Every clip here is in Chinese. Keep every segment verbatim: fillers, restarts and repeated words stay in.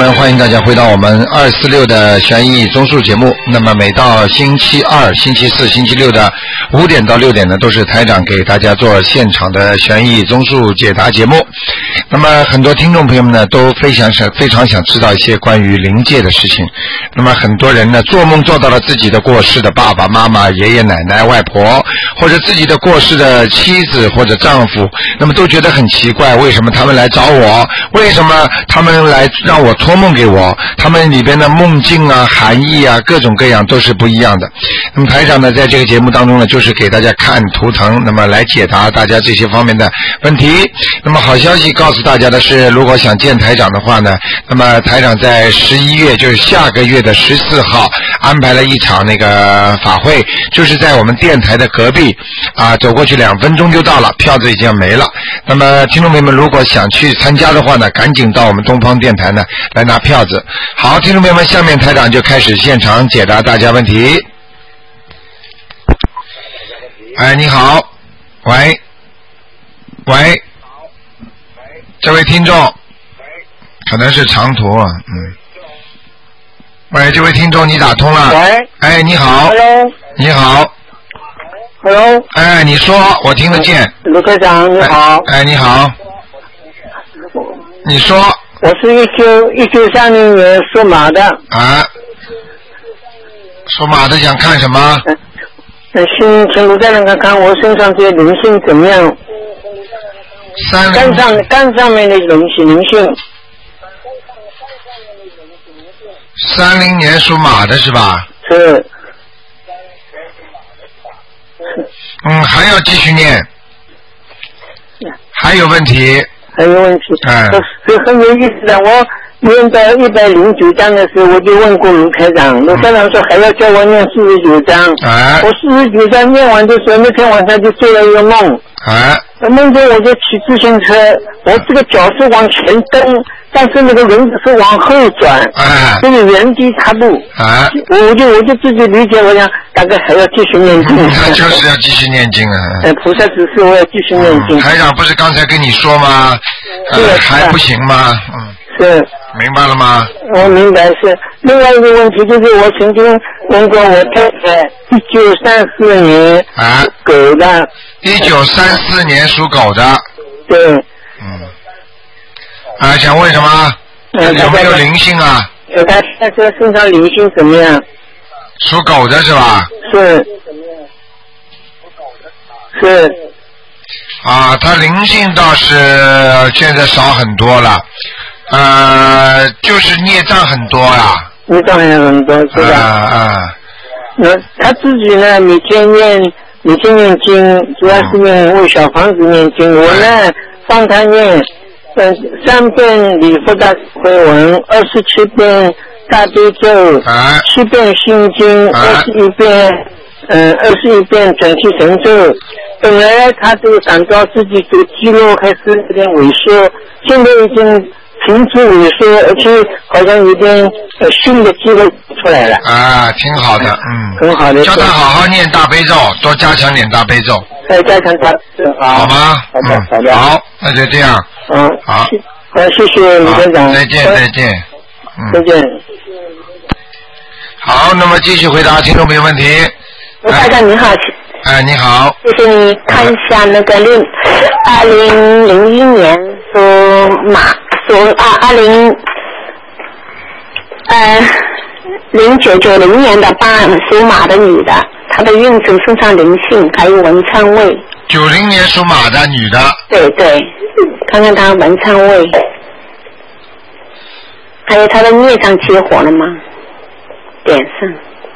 们，欢迎大家回到我们二四六的悬疑综述节目。那么每到星期二、星期四、星期六的五点到六点呢，都是台长给大家做现场的悬疑综述解答节目。那么很多听众朋友们呢，都非常想非常想知道一些关于灵界的事情。那么很多人呢，做梦做到了自己的过世的爸爸妈妈、爷爷奶奶、外婆，或者自己的过世的妻子或者丈夫，那么都觉得很奇怪，为什么他们来找我？为什么他们来让我托梦给我？他们里边的梦境啊、含义啊，各种各样都是不一样的。那么台长呢，在这个节目当中呢，就是给大家看图腾，那么来解答大家这些方面的问题。那么好消息告诉大家的是，如果想见台长的话呢，那么台长在十一月，就是下个月的十四号安排了一场那个法会，就是在我们电台的隔壁啊，走过去两分钟就到了，票子已经没了。那么听众朋友们如果想去参加的话呢，赶紧到我们东方电台呢来拿票子。好，听众朋友们，下面台长就开始现场解答大家问题。哎，你好，喂，喂，这位听众，可能是长途啊，嗯。喂，这位听众，你打通了。 喂。 哎，你好。 Hello。 你好。 Hello。 哎，你说，我听得见。 卢科长，你好。 哎，哎你好。你说。 我是一九一九三零年属马的。 啊。属马的想看什么？ 嗯，请请卢站长看看我身上这些灵性怎么样？ 三肝上肝上面的灵性灵性。 三零年属马的是吧？ 是。 嗯，还要继续念。还有问题。 还有问题。 哎。 是很有意思的，我念到一百零九章的时候，我就问过卢台长，卢台长说还要叫我念四十九章。 哎。 我四十九章念完的时候，那天晚上就做了一个梦。 哎。 梦中我就骑自行车，我这个脚是往前蹬，但是那个轮子是往后转， 哎， 就是原地踏步。 哎， 我就我就自己理解，我想大概还要继续念经。 那就是要继续念经啊。 呃，菩萨指示我要继续念经。 台长不是刚才跟你说吗？ 是、 呃、还不行吗？嗯。 是。 明白了吗？ 我明白是。另外一个问题就是，我曾经问过我太太，一九三四年啊， 狗的。 一九三四年属狗的。 对。 嗯。啊，想问什么？嗯、有没有灵性啊？ 有他他这身上灵性怎么样？ 属狗的是吧？ 是。是。 啊，他灵性倒是现在少很多了，呃，就是孽障很多呀。 孽障也很多，是吧？ 啊啊。 那他自己呢？每天念，每天念经，主要是念为小房子念经。嗯、我呢，帮他念，嗯、呃，三遍礼佛大忏悔文，二十七遍大悲咒， 啊、 七遍心经，二十一遍。嗯，二十一遍准提神咒。本来他这个感到自己这个肌肉开始有点萎缩，现在已经停止萎缩，而且好像有点呃新的肌肉出来了。 啊，挺好的，嗯。 很好的。 叫他好好念大悲咒，多加强点大悲咒。 再加强大悲咒。 好吗？ 好的，好的。 好，那就这样。 嗯。 好。 好，谢谢卢院长。 再见，再见。 嗯。再见。 好，那么继续回答听众朋友问题。 卢台长你好。 哎，你好。 谢谢你看一下那个零二零零一年属马属啊二零呃零九九零年的八属马的女的，她的运程身上灵性还有文昌位。 九零年属马的女的。 对对，看看她文昌位，还有她的孽障结火了吗？点上。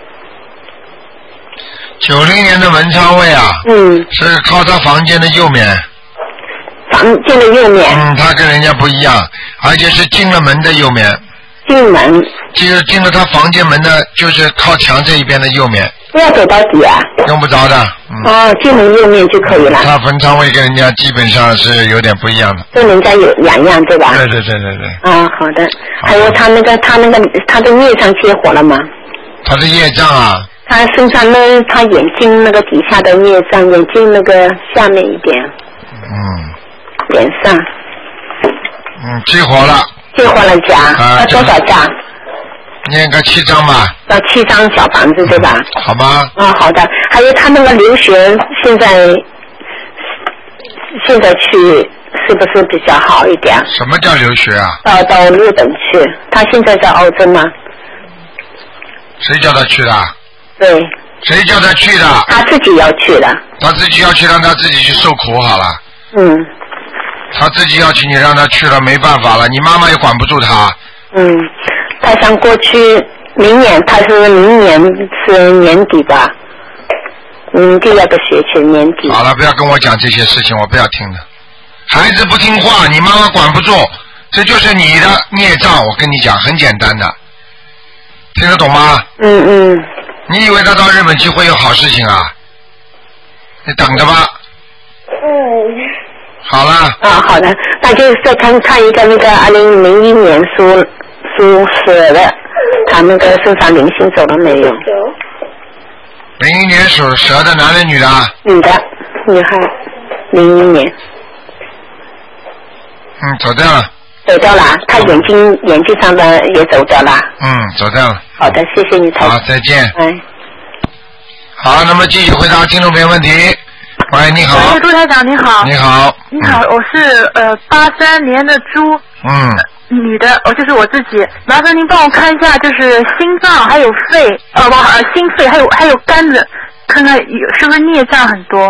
九零年的文昌位啊， 嗯， 是靠他房间的右面。 房间的右面。 嗯，他跟人家不一样，而且是进了门的右面。 进门。 就是进了他房间门的，就是靠墙这一边的右面。 不要走到底啊。 用不着的。 嗯、哦，进门右面就可以了。 他文昌位跟人家基本上是有点不一样的。 跟人家有两样，对吧？ 对对对对对。 啊、哦，好的。还有他那个他那个他的业障结火了吗？ 他的业障啊。 他身上呢，他眼睛那个底下的孽障，眼睛那个下面一点， 嗯， 脸上， 嗯，激活了。 激活了家， 啊、 要多少张？ 念个七张吧。 要七张小房子对吧？ 嗯、好吗？ 啊、哦，好的。还有他那个留学，现在现在去是不是比较好一点？ 什么叫留学啊？ 到到日本去，他现在在澳洲吗？ 谁叫他去的？ 对。 谁叫他去的？ 他自己要去的。 他自己要去，让他自己去受苦好了。 嗯。 他自己要去，你让他去了，没办法了，你妈妈也管不住他。 嗯，他想过去，明年他是明年是年底吧？嗯，第二个学期年底。 好了，不要跟我讲这些事情，我不要听的。孩子不听话，你妈妈管不住，这就是你的孽障。我跟你讲，很简单的，听得懂吗？ 嗯嗯。 你以为他到日本去会有好事情啊？你等着吧。 嗯。 好了。 啊，好的，那就是再看看一个那个二零零一年属属蛇的，他那个身上灵性走了没有？ 零一年属蛇的，男的女的？ 女的，女孩，零一年。 嗯，走掉了。 走掉了，他眼睛眼睛上的也走掉了。 嗯，走掉了。 好的，谢谢你，台长。 好，再见。 哎。 好，那么继续回答听众朋友问题。喂，你好。 喂，陆台长，你好。 你好。 你好，我是呃八三年的猪。 嗯。 女的，哦，就是我自己。麻烦您帮我看一下，就是心脏还有肺，呃不，呃心肺还有还有肝子，看看有是不是孽障很多。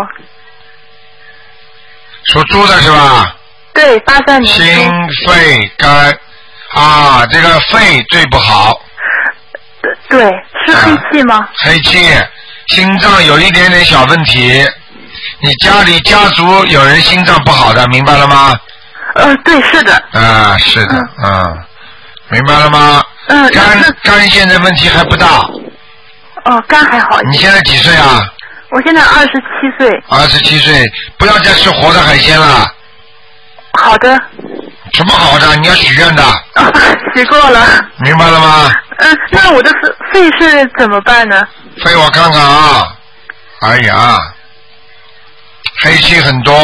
属猪的是吧？ 对，八三年。 心肺肝啊，这个肺最不好。 对，是黑气吗？ 啊、黑气，心脏有一点点小问题。你家里家族有人心脏不好的，明白了吗？ 呃，对，是的。 啊，是的，嗯，啊、明白了吗？ 嗯。 肝肝现在问题还不大。 哦，肝还好。 你现在几岁啊？ 我现在二十七岁。 二十七岁，不要再吃活的海鲜了。 好的。 什么好的？你要许愿的。 啊，许过了。 明白了吗？ 嗯，那我的肺是怎么办呢？ 肺我看看啊，哎呀，黑气很多。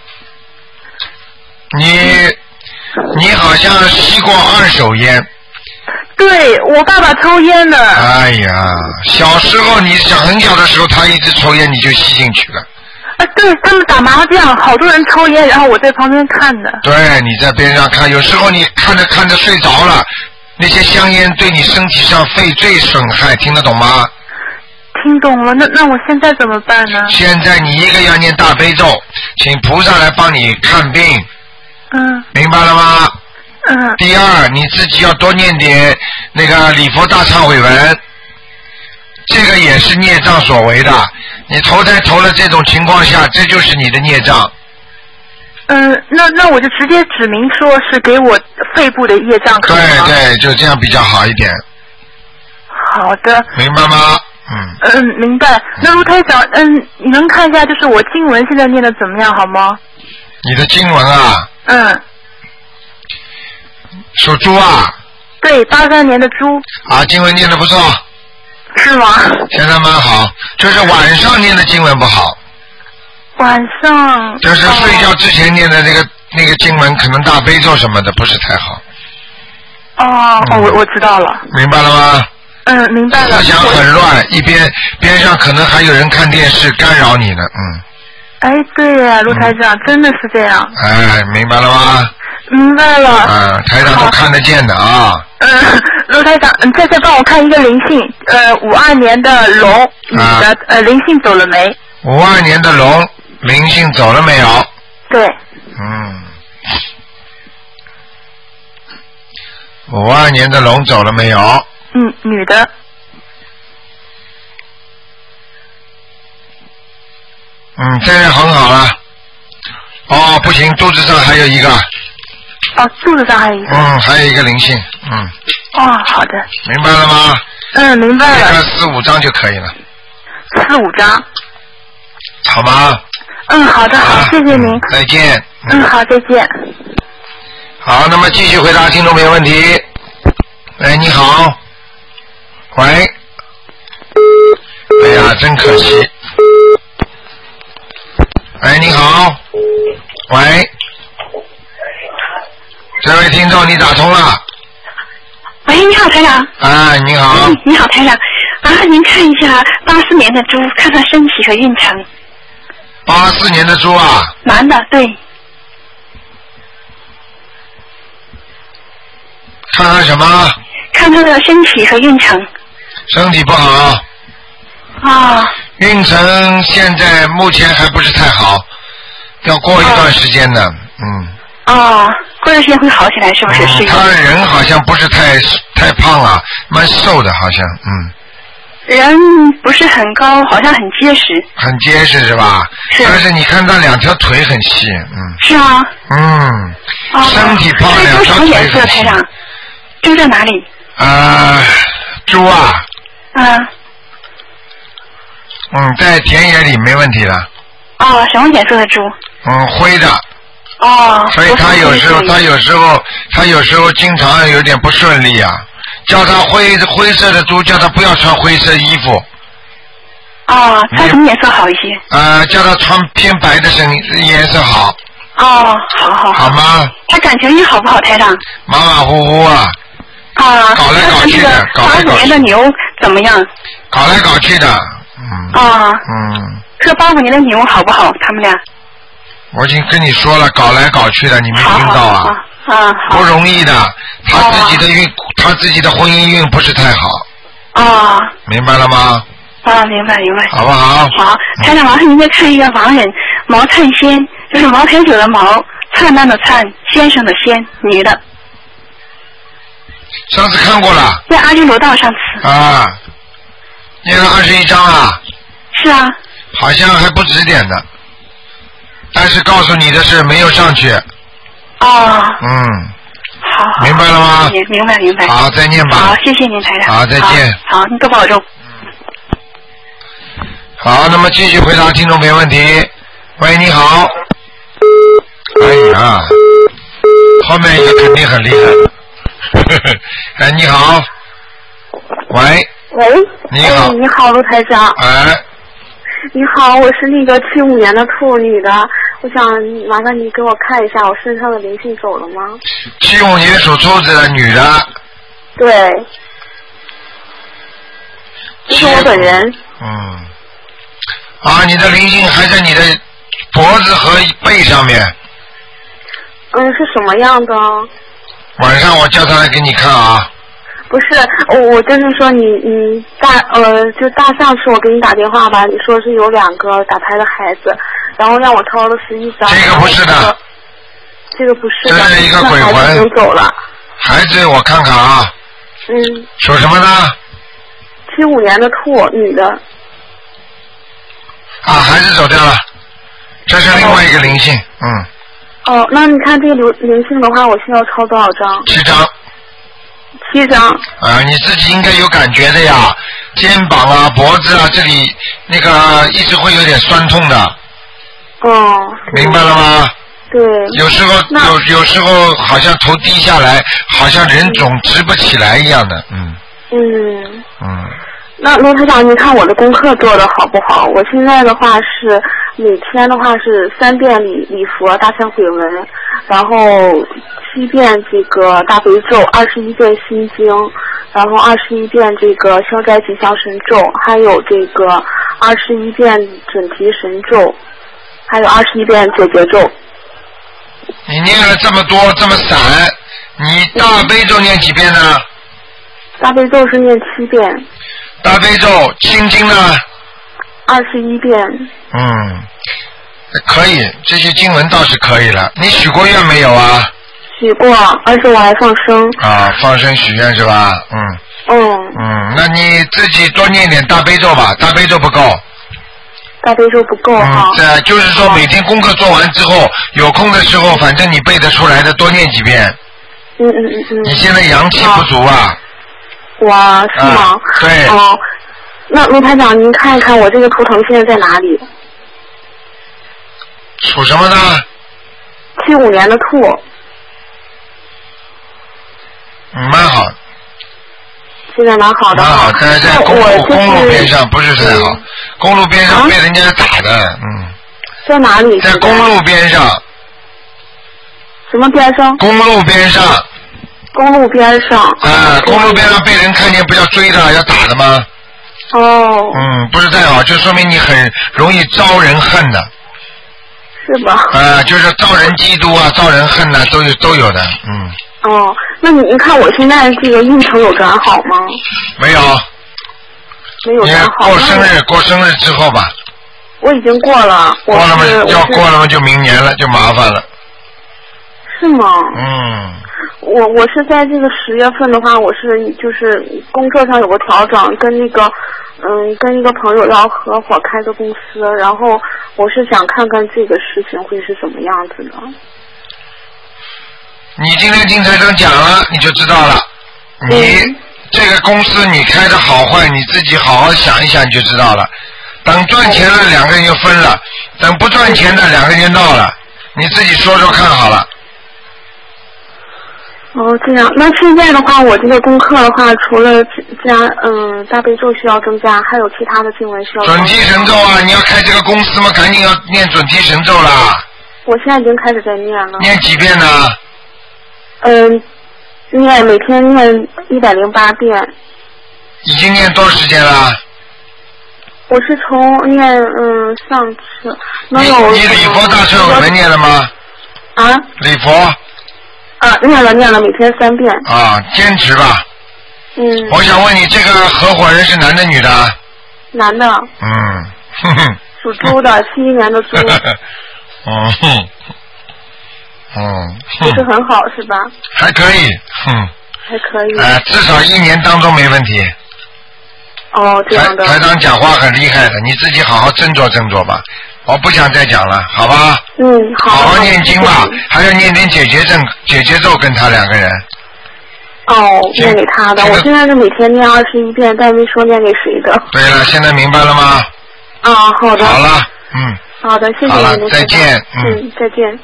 你你好像吸过二手烟。 对，我爸爸抽烟的。 哎呀，小时候你小很小的时候，他一直抽烟，你就吸进去了。 啊，对他们打麻将，好多人抽烟，然后我在旁边看的。 对，你在边上看，有时候你看着看着睡着了，那些香烟对你身体上肺最损害，听得懂吗？ 听懂了，那那我现在怎么办呢？ 现在你一个要念大悲咒，请菩萨来帮你看病。 嗯。 明白了吗？ 嗯。 第二，你自己要多念点那个礼佛大忏悔文，这个也是孽障所为的。你投胎投了这种情况下，这就是你的孽障。 嗯，那那我就直接指明说是给我肺部的业障，可以吗？ 对对，就这样比较好一点。 好的。 明白吗？嗯。 嗯，明白。那卢台长，嗯，你能看一下，就是我经文现在念的怎么样，好吗？ 你的经文啊？ 嗯。 属猪啊？ 对，八三年的猪。 啊，经文念的不错。 是吗？ 现在蛮好，就是晚上念的经文不好。 晚上。 就是睡觉之前念的那个、哦、那个经文，可能大悲咒什么的不是太好。 哦，嗯、我我知道了。 明白了吗？ 嗯，明白了。 思想很乱，一边边上可能还有人看电视干扰你呢，嗯。 哎，对呀，卢台长、嗯，真的是这样。 哎，明白了吗？ 明白了。 嗯，台长都看得见的啊。 嗯，卢台长，你再再帮我看一个灵性，呃，五二年的龙女的、啊，呃，灵性走了没？ 五二年的龙灵性走了没有？ 对。 嗯。五二年的龙走了没有？ 嗯，女的。 嗯，这样很好了。哦，不行，肚子上还有一个。 哦，肚子上还有一个。 嗯，还有一个灵性，嗯。 哦，好的。 明白了吗？ 嗯，明白了。 这个四五张就可以了。 四五张。 好吗？ 嗯，好的，好，谢谢您。 嗯、再见。 嗯，好，再见。 好，那么继续回答听众朋友问题。哎，你好。喂。哎呀，真可惜。哎，你好。喂。 这位听众，你打通了。 喂，你好，台长。 啊，你好。 嗯、你好，台长。啊，您看一下八四年的猪，看看身体和运程。 八四年的猪啊。 男的，对。 看看什么？ 看他的身体和运程。 身体不好。 啊。 运程现在目前还不是太好，要过一段时间的，嗯。 哦，过段时间会好起来，是不是？ 嗯、他人好像不是太太胖了，蛮瘦的，好像，嗯。 人不是很高，好像很结实。 很结实是吧？ 是。 但是你看他两条腿很细，嗯。 是啊。 嗯。 哦、 身体胖，两条腿很细。 台长，猪在哪里？ 啊，猪啊。 嗯。 嗯，在田野里没问题的。 哦，什么颜色的猪？ 嗯，灰的。 哦。 所以他有时候，他有时候，他有时候经常有点不顺利啊。叫他灰灰色的猪，叫他不要穿灰色衣服。 哦，穿什么颜色好一些？ 呃，叫他穿偏白的身颜色好。 哦，好好。 好吗？ 他感情运好不好，台长？ 马马虎虎啊。 啊。 搞来搞去的，搞来搞去。 八五年的牛怎么样？ 搞来搞去的。嗯。 啊。 嗯。 这八五年的牛好不好？他们俩？ 我已经跟你说了，搞来搞去的，你没听到啊？ 好好好啊， 不容易的，他自己的运，他自己的婚姻运不是太好。 啊。 明白了吗？ 啊，明白明白。 好不好？ 好，台长，麻烦您再看一个亡人毛灿先，就是茅台酒的毛，灿烂的灿，先生的先，女的。 上次看过了。 在阿修罗道上次。 啊，念了二十一章啊。 是啊。 好像还不止点的，但是告诉你的是没有上去。 哦。 嗯。 好。 明白了吗？ 明明白明白。 好，再念吧。 好，谢谢您，台长。 好，再见。 好，你多保重。 好，那么继续回答听众朋友问题。喂，你好。哎呀，后面一个肯定很厉害。哎，你好。喂。 喂。 你好。 哎、你好，卢台长。 哎。 你好，我是那个七五年的兔女的，我想麻烦你给我看一下我身上的灵性走了吗？ 七五年属兔子的女的。 对。这是我本人。 嗯。啊，你的灵性还在你的脖子和背上面。 嗯，是什么样的？ 晚上我叫他来给你看啊。 不是，我就是说你你大呃，就大上次我给你打电话吧，你说是有两个打胎的孩子，然后让我抄了十一张。 这个不是的。 这个不是的。 这是一个鬼魂。 孩子已经走了。 孩子，我看看啊。 嗯。 属什么呢？ 七五年的兔，女的。 啊，孩子走掉了，这是另外一个灵性，嗯。 哦，那你看这个灵灵性的话，我需要抄多少张？ 七张。 七张。 啊，你自己应该有感觉的呀，肩膀啊、脖子啊这里那个一直会有点酸痛的。 哦。 明白了吗？ 对。 有时候有有时候好像头低下来，好像人总直不起来一样的，嗯。 嗯。 嗯。 那卢台长，您看我的功课做的好不好？我现在的话是每天的话是三遍礼礼佛大忏悔文，然后七遍这个大悲咒，二十一遍心经，然后二十一遍这个消灾吉祥神咒，还有这个二十一遍准提神咒，还有二十一遍解结咒。 你念了这么多这么散，你大悲咒念几遍呢？ 大悲咒是念七遍。 大悲咒心经呢？ 二十一遍。 嗯，可以，这些经文倒是可以了。你许过愿没有啊？ 许过，而且我还放生。啊， 放生许愿是吧？嗯。 嗯。 嗯，那你自己多念点大悲咒吧，大悲咒不够。 大悲咒不够哈。 嗯，这就是说每天功课做完之后，有空的时候，反正你背得出来的，多念几遍。 嗯嗯嗯嗯。 你现在阳气不足啊。 哇，是吗？ 啊、对。 哦，那卢台长，您看一看我这个图腾现在在哪里？ 属什么呢？ 七五年的兔。 嗯，蛮好。 现在蛮好的。 蛮好，在在公路公路边上不是太好，嗯、公路边上被人家打的，嗯。 在哪里？ 在公路边上。 什么边上？ 公路边上。 公路边上。 啊，公路边上被人看见不要追的，要打的吗？ 哦。 嗯，不是太好，就说明你很容易招人恨的。 是吧？ 啊，就是招人嫉妒啊，招人恨呐、啊，都有都有的，嗯。 哦，那你你看我现在这个运程有转好吗？ 没有。 没有转好。 过生日，过生日之后吧。 我已经过了。 过了吗？要过了吗？就明年了，就麻烦了。 是吗？ 嗯。 我我是在这个十月份的话，我是就是工作上有个调整，跟那个嗯跟一个朋友要合伙开个公司，然后我是想看看这个事情会是什么样子的。 你今天听台长讲了，你就知道了。你、嗯、这个公司你开的好坏，你自己好好想一想，你就知道了。等赚钱了，两个人就分了；等不赚钱的，两个人就闹了。你自己说说看好了。 哦，这样。那现在的话，我这个功课的话，除了加嗯大悲咒需要增加，还有其他的经文需要增加。 准提神咒啊！你要开这个公司嘛，赶紧要念准提神咒啦。 我现在已经开始在念了。 念几遍呢？ 嗯，念每天念一百零八遍。 已经念多少时间了？ 我是从念嗯上次能有。 你你礼佛大忏悔文念了吗？ 啊？ 礼佛。 啊，念了念了，每天三遍。 啊，坚持吧。 嗯。 我想问你，这个合伙人是男的女的？ 男的。 嗯。哼哼。 属猪的，七一年的猪。 嗯哼。嗯。 不是很好是吧？ 还可以，嗯。 还可以。 呃，至少一年当中没问题。 哦，这样的。 台长讲话很厉害的，你自己好好斟酌斟酌吧。我不想再讲了，好吧？ 嗯，好。 好好念经吧，还要念点解结咒，解结咒跟他两个人。 哦，念给他的，我现在是每天念二十一遍，但没说念给谁的。 对了，现在明白了吗？ 啊，好的。 好了，嗯。 好的，谢谢你。 好了，再见， 嗯。嗯，再见。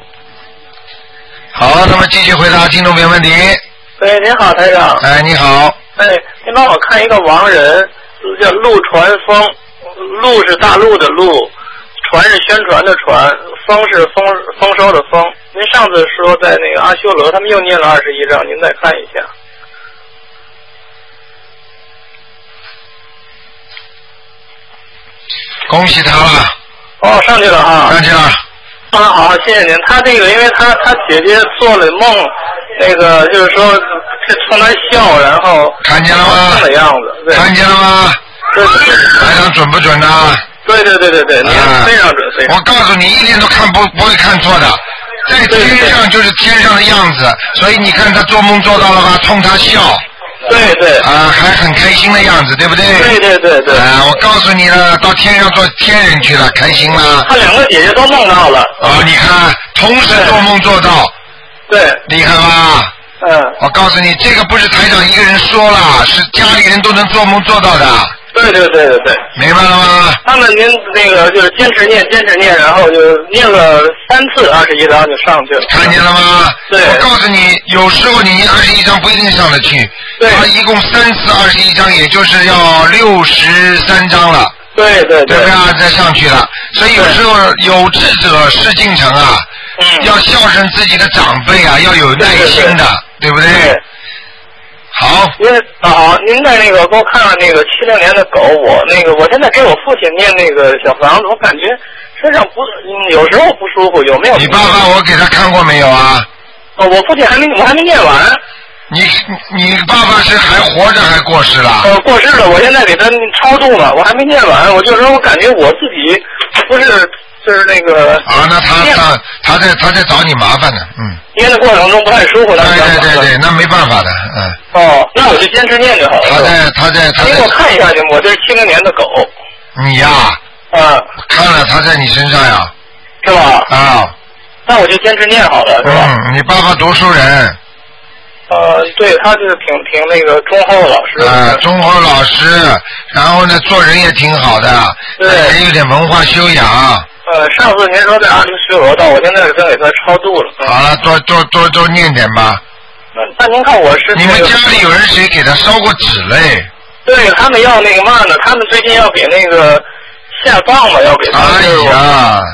好，那么继续回答听众朋友问题。 喂，您好，台长。 哎，你好。 哎，您帮我看一个亡人，叫陆传风，陆是大陆的陆。传是宣传的传，丰是丰丰收的丰。您上次说在那个阿修罗，他们又念了二十一章，您再看一下。 恭喜他了。 哦，上去了啊。 上去了。 啊，好，谢谢您。他这个，因为他他姐姐做了梦，那个就是说是冲他笑，然后看见了吗？ 的样子，对。 看见了吗？ 对对对。 台长准不准呢？ 对对对对对，您非常准，非常准。 我告诉你，一点都看不不会看错的，在天上就是天上的样子，所以你看他做梦做到了吧，冲他笑。 对对。 啊，还很开心的样子，对不对？ 对对对对。 啊，我告诉你了，到天上做天人去了，开心吗？ 他两个姐姐都梦到了。 啊，你看，同时做梦做到。 对。 厉害吧？ 嗯。 我告诉你，这个不是台长一个人说了，是家里人都能做梦做到的。 对对对对对， 明白了吗？ 他们您那个就是坚持念，坚持念，然后就念了三次二十一章就上去了。 看见了吗？ 对。 我告诉你，有时候你念二十一章不一定上得去。 对。 他一共三次二十一章，也就是要六十三章了。 对对对。 对不对啊？再上去了，所以有时候有志者事竟成啊。 嗯。 要孝顺自己的长辈啊，要有耐心的，对不对？ 对。 好， 您好，您在那个给我看看那个七零年的狗，我那个我现在给我父亲念那个小房子，我感觉身上不，嗯，有时候不舒服，有没有？ 你爸爸我给他看过没有啊？ 哦，我父亲还没，我还没念完。 你你爸爸是还活着还过世了？ 呃，过世了，我现在给他超度了，我还没念完，我就说我感觉我自己不是。就是那个啊，那他他他在他在找你麻烦呢，嗯。 念的过程中不太舒服，那对对对对，那没办法的，嗯。 哦，那我就坚持念就好了。 他在他在他在。 你给我看一下行吗？我这是七零年的狗。 你呀？ 啊。 看了，他在你身上呀。 是吧？ 啊。 那我就坚持念好了，是吧？ 嗯，你爸爸读书人。 呃，对，他就是挺挺那个忠厚老师。 啊，忠厚老师，然后呢，做人也挺好的， 对， 也有点文化修养。 呃，上次您说在阿修修罗道，我现在正给他超度了。 嗯、好了，多多多多念点吧。 那那您看我是、那个、 你们家里有人谁给他烧过纸嘞？ 对他们要那个嘛呢？他们最近要给那个下葬了，要给他。 哎呀，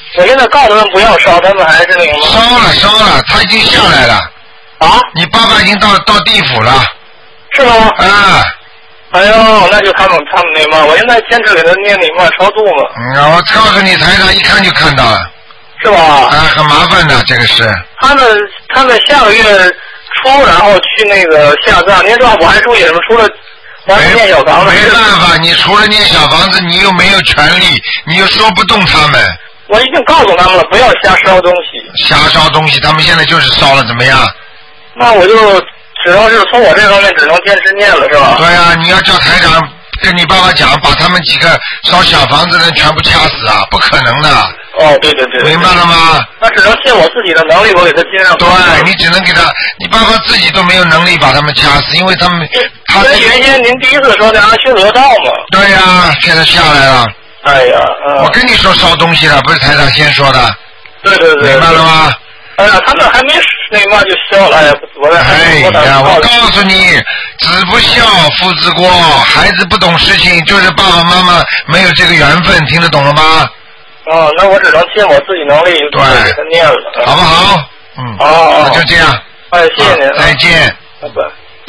我现在告诉他们不要烧，他们还是那个吗？ 烧了烧了，他已经下来了。 啊？ 你爸爸已经到到地府了。 是吗？ 啊。 哎呦，那就他们他们那嘛，我现在坚持给他念那嘛超度嘛。 嗯，我告诉你，台上一看就看到了。 是吧？ 啊，很麻烦的，这个是。 他们他们下个月初，然后去那个下葬，您知道我还注意什么？除了我还念小房子。 没办法，你除了念小房子，你又没有权利，你又说不动他们。 我已经告诉他们了，不要瞎烧东西。 瞎烧东西，他们现在就是烧了，怎么样？ 那我就只能是从我这方面只能坚持念了，是吧？ 对啊，你要叫台长跟你爸爸讲，把他们几个烧小房子的人全部掐死啊，不可能的。 哦，对对对。 明白了吗？ 那只能尽我自己的能力，我给他接上。 对，你只能给他，你爸爸自己都没有能力把他们掐死，因为他们他。 因为原先您第一次说的让他修得道嘛。 对呀、啊，现在下来了。 哎呀，嗯、 我跟你说烧东西了，不是台长先说的。 对对对。 明白了吗？ 哎呀，他们还没那嘛就消了，哎呀，我在哎呀，我告诉你，子不孝，父之过，孩子不懂事情，就是爸爸妈妈没有这个缘分，听得懂了吗？ 哦，那我只能尽我自己能力对给他念了， 好不好？嗯。 哦。 那就这样。 哎，谢谢您。 再见。 拜拜。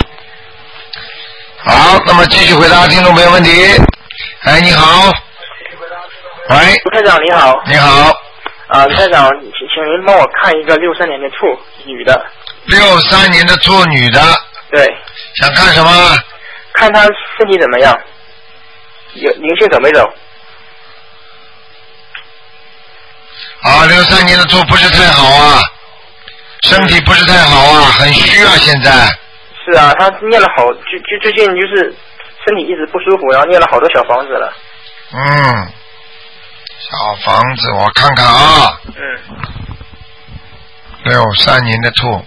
好，那么继续回答听众朋友问题。哎，你好。喂。 卢台长你好。 你好。 啊，卢台长，请请您帮我看一个六三年的兔女的。 六三年的兔女的。 对。 想看什么？ 看她身体怎么样，有灵性走没走？ 啊，六三年的兔不是太好啊，身体不是太好啊，很虚啊，现在。 是啊，他念了好，就就最近就是身体一直不舒服，然后念了好多小房子了。 嗯，小房子我看看啊。 嗯。 六三年的兔，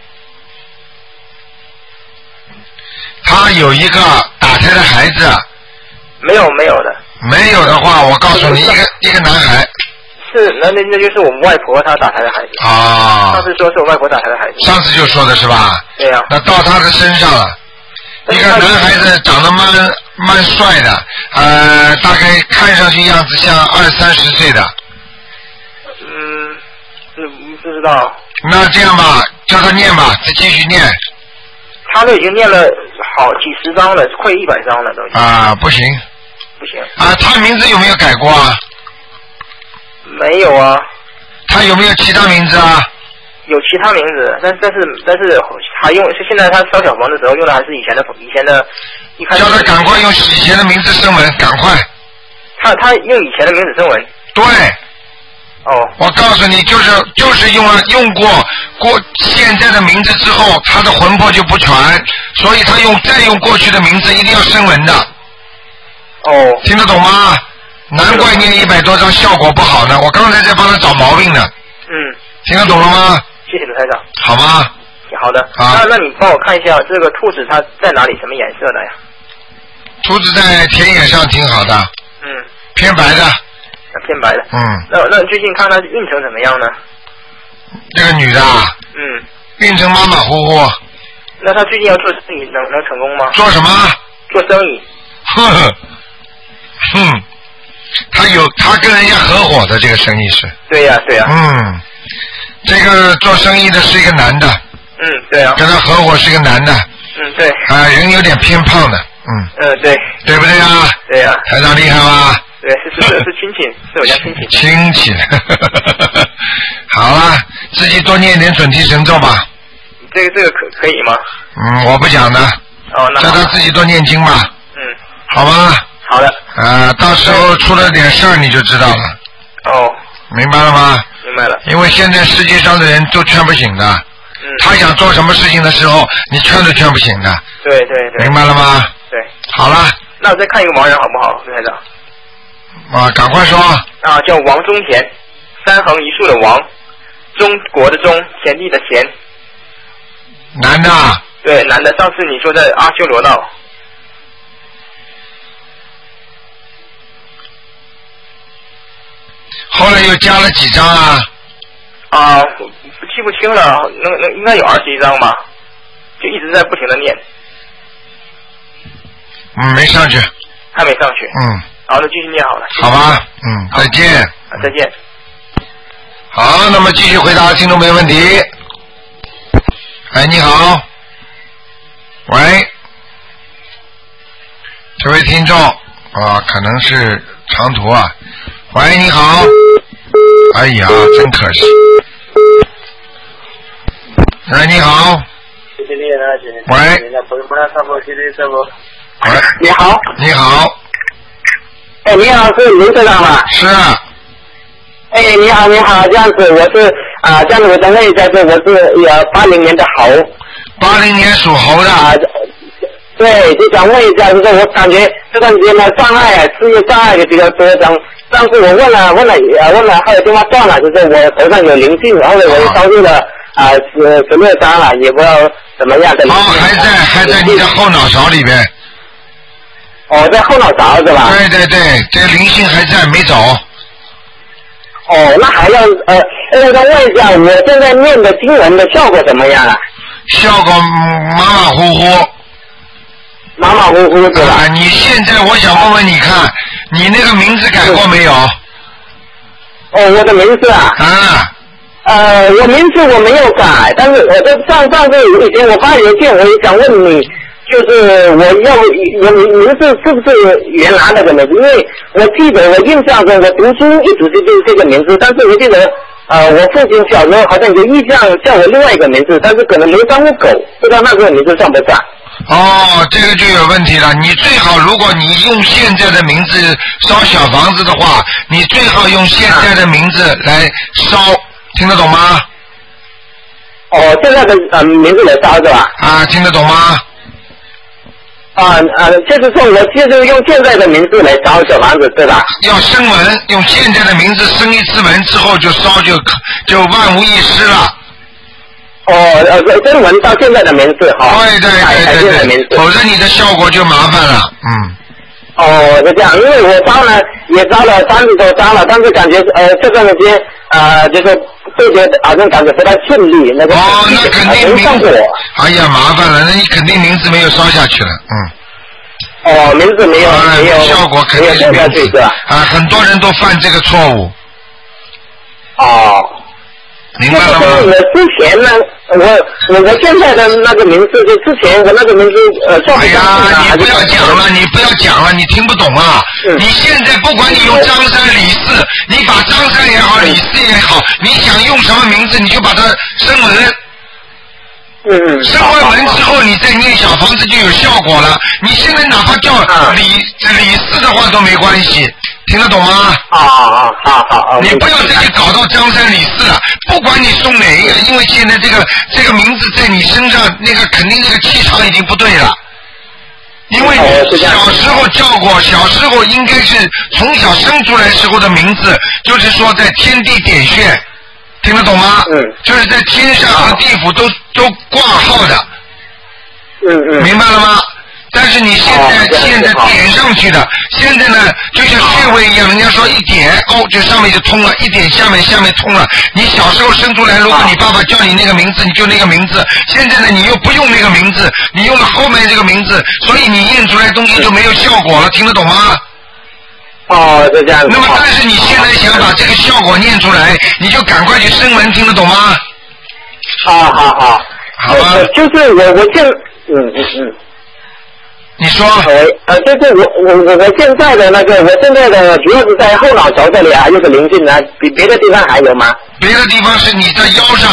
他有一个打胎的孩子。 没有没有的。 没有的话，我告诉你，一个一个男孩。 是，那那那就是我们外婆她打胎的孩子。 啊。 上次说是我外婆打胎的孩子。 上次就说的是吧？ 对呀、啊。 那到他的身上了，一个男孩子长得蛮蛮帅的，呃，大概看上去样子像二三十岁的。 嗯，是不知道。 那这样吧，叫他念吧，再继续念。 他都已经念了好几十张了，快一百张了都已经。 啊，不行。 不行。 啊，他名字有没有改过啊？ 没有啊。 他有没有其他名字啊？ 有其他名字，但但是但是还用是现在他烧小房的时候用的还是以前的以前的，一开始。 叫他赶快用以前的名字声纹，赶快。 他他用以前的名字声纹。 对。 哦。 我告诉你，就是就是用了用过过现在的名字之后，他的魂魄就不全，所以他用再用过去的名字一定要声纹的。 哦。 听得懂吗？难怪念一百多张效果不好呢，我刚才在帮他找毛病呢。 嗯。 听得懂了吗？ 谢谢卢台长。 好吗？ 好的。 啊。 那那你帮我看一下这个兔子它在哪里，什么颜色的呀？ 兔子在田野上挺好的。 嗯。 偏白的。 偏白的。 嗯。 那那最近看它运程怎么样呢？ 这个女的啊。 嗯。 运程马马虎虎。 那她最近要做生意，能能成功吗？ 做什么？ 做生意。 哼哼。哼。他有他跟人家合伙的这个生意是。 对呀、啊、对呀、 啊。嗯。这个做生意的是一个男的。 嗯，对啊。 跟他合伙是一个男的。 嗯，对。 啊，人有点偏胖的，嗯。 嗯，对。 对不对啊？ 对呀、啊。 台长厉害吧？ 对，是是是是亲戚，是我家亲戚。 亲戚。好了，自己多念一点准提神咒吧。 这个这个可可以吗？ 嗯，我不讲的。 哦，那。 叫他自己多念经吧。 嗯。 好吧。 好的。 啊，到时候出了点事儿你就知道了。 哦。 明白了吗？ 明白了。 因为现在世界上的人都劝不醒的。 嗯。 他想做什么事情的时候，你劝都劝不醒的。 对对对。 明白了吗？ 对。 好了。 那我再看一个盲人好不好，卢台长？ 啊，赶快说。 啊，叫王中田，三横一竖的王，中国的中，田地的田。 男的。 对，男的。上次你说在阿修罗道。 后来又加了几张啊？ 啊，我记不清了，那那应该有二十一张吧，就一直在不停的念。 嗯，没上去。 还没上去。 嗯。 好，那继续念好了。 好吧，嗯，再见。 啊，再见。 好，那么继续回答听众朋友问题。哎，你好，喂，这位听众啊，可能是长途啊。喂，你好。哎呀，真可惜。哎，你好。喂。喂。 你好。 你好。 哎，你好，是卢社长吗？ 是啊。 哎，你好，你好，这样子，我是啊、呃，这样子，我想问一下，是我是呃八零年的猴。 八零年属猴的。 啊，对，就想问一下，就是我感觉这段时间的障碍啊，事业障碍也比较多。上上次我问了问了呃问了，后来电话断了，就是我头上有灵性，然后我又烧入了啊十十六张了，也不知道怎么样的。 哦，还在还在你的后脑勺里边。 哦，在后脑勺是吧？ 对对对，这个灵性还在，没走。 哦，那还要呃，我想问一下，我现在念的经文的效果怎么样啊？ 效果马马虎虎。 马马虎虎对吧？ 啊，你现在我想问问你看，你那个名字改过没有？ 哦，我的名字啊。 啊。 呃，我名字我没有改，但是我在上上次以前我发邮件，我也想问你。就是我要我名字是不是原来那个名字？因为我记得我印象中我读书一直就就是这个名字，但是我记得呃我父亲小时候好像有印象叫我另外一个名字，但是可能没当过狗，不知道那个名字算不算？ 哦，这个就有问题了。你最好如果你用现在的名字烧小房子的话，你最好用现在的名字来烧，听得懂吗？ 哦，现在的呃名字来烧是吧？ 啊，听得懂吗？ 啊啊，就是说我就是用现在的名字来烧小房子，对吧？ 要声纹，用现在的名字升一次文之后就烧就就万无一失了。 哦，呃，声纹到现在的名字，好、哦。 对对对对对，否则你的效果就麻烦了，嗯。 哦，是这样，因为我烧了也烧了三十多张了，但是感觉呃这段时间呃就是这些好像感觉不太顺利，那个哦，那肯定名字， 哎呀麻烦了，那你肯定名字没有烧下去了， 嗯。哦，名字没有、呃、没有效果肯定是名字是吧？ 啊，很多人都犯这个错误。 哦。 明白了吗？ 就是我之前呢，我我我现在的那个名字，就之前我那个名字呃， 哎呀，你不要讲了，你不要讲了，你听不懂啊！嗯、你现在不管你用张三李四，你把张三也好，李四也好，你想用什么名字，你就把它升文。 嗯。 升完文之后，你再念小房子就有效果了。你现在哪怕叫李、嗯、李四的话都没关系。听得懂吗？ 啊啊好好好。 你不要再去搞到张三李四了，不管你送哪一个，因为现在这个这个名字在你身上，那个肯定那个气场已经不对了。因为你小时候叫过，小时候应该是从小生出来时候的名字，就是说在天地点穴，听得懂吗？ 嗯。 就是在天上和地府都都挂号的。 嗯嗯。 明白了吗？但是你现在、哦、现在点上去的，现在呢就像穴位一样，人家说一点哦，就上面就通了，一点下面下面通了。你小时候生出来，如果你爸爸叫你那个名字，你就那个名字。现在呢，你又不用那个名字，你用了后面这个名字，所以你念出来东西就没有效果了，听得懂吗？ 哦，就这样子。 那么，但是你现在想把这个效果念出来，你就赶快去声纹，听得懂吗？ 好好好， 好吧。 就是我我现嗯嗯嗯。 你说， 呃，就是我我我我现在的那个，我现在的主要是在后脑勺这里啊，有个灵性啊，比别的地方还有吗？ 别的地方是你在腰上。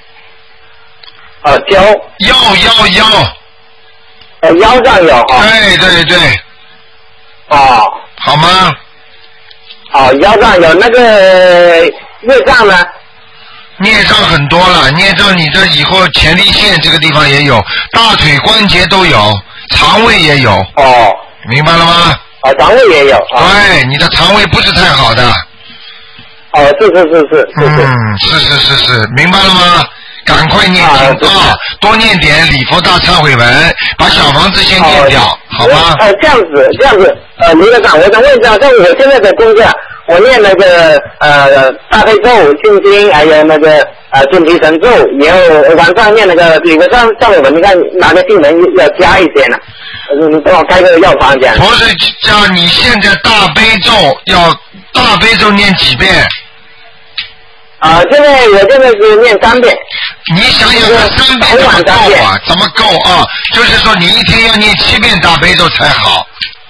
哦，腰。 腰腰腰。 呃，腰上有啊。 对对对。 哦。 好吗？ 哦，腰上有那个业障呢？ 孽障很多了，孽障你这以后前列腺这个地方也有，大腿关节都有。肠胃也有哦， 明白了吗？ 哦，肠胃也有。 对，你的肠胃不是太好的。 哦，是是是是。 嗯，是是是是，明白了吗？赶快念经啊，多念点礼佛大忏悔文，把小房子先念掉，好吗？ 呃，这样子，这样子，呃，卢台长，我想问一下，像我现在的功课，我念那个呃大悲咒、心经，还有那个呃准提神咒，然后晚上念那个礼佛上忏悔文，你看哪个经文要加一些呢？你帮我开个药方讲。 不是叫你现在大悲咒要大悲咒念几遍？ 啊，现在我现在是念三遍。 你想想看，三遍怎么够啊？怎么够啊？就是说你一天要念七遍大悲咒才好。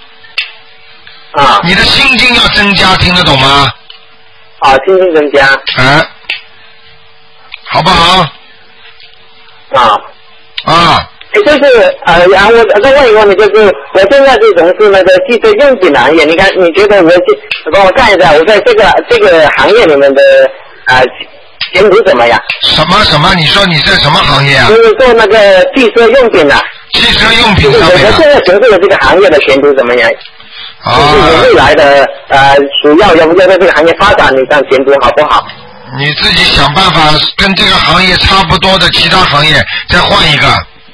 啊。 你的心经要增加，听得懂吗？ 啊，心经增加。 啊。好不好？ 啊。 啊。 就是呃，然后我再问一个问题，就是我现在是从事那个汽车用品行业，你看你觉得我帮我看一下，我在这个这个行业里面的啊、呃、前途怎么样？ 什么什么？你说你在什么行业啊？ 就是做那个汽车用品的、啊。 汽车用品上面、啊。 我现在从事的这个行业的前途怎么样？啊。就是未来的呃，主要要不要在这个行业发展，你看前途好不好？ 你自己想办法跟这个行业差不多的其他行业再换一个。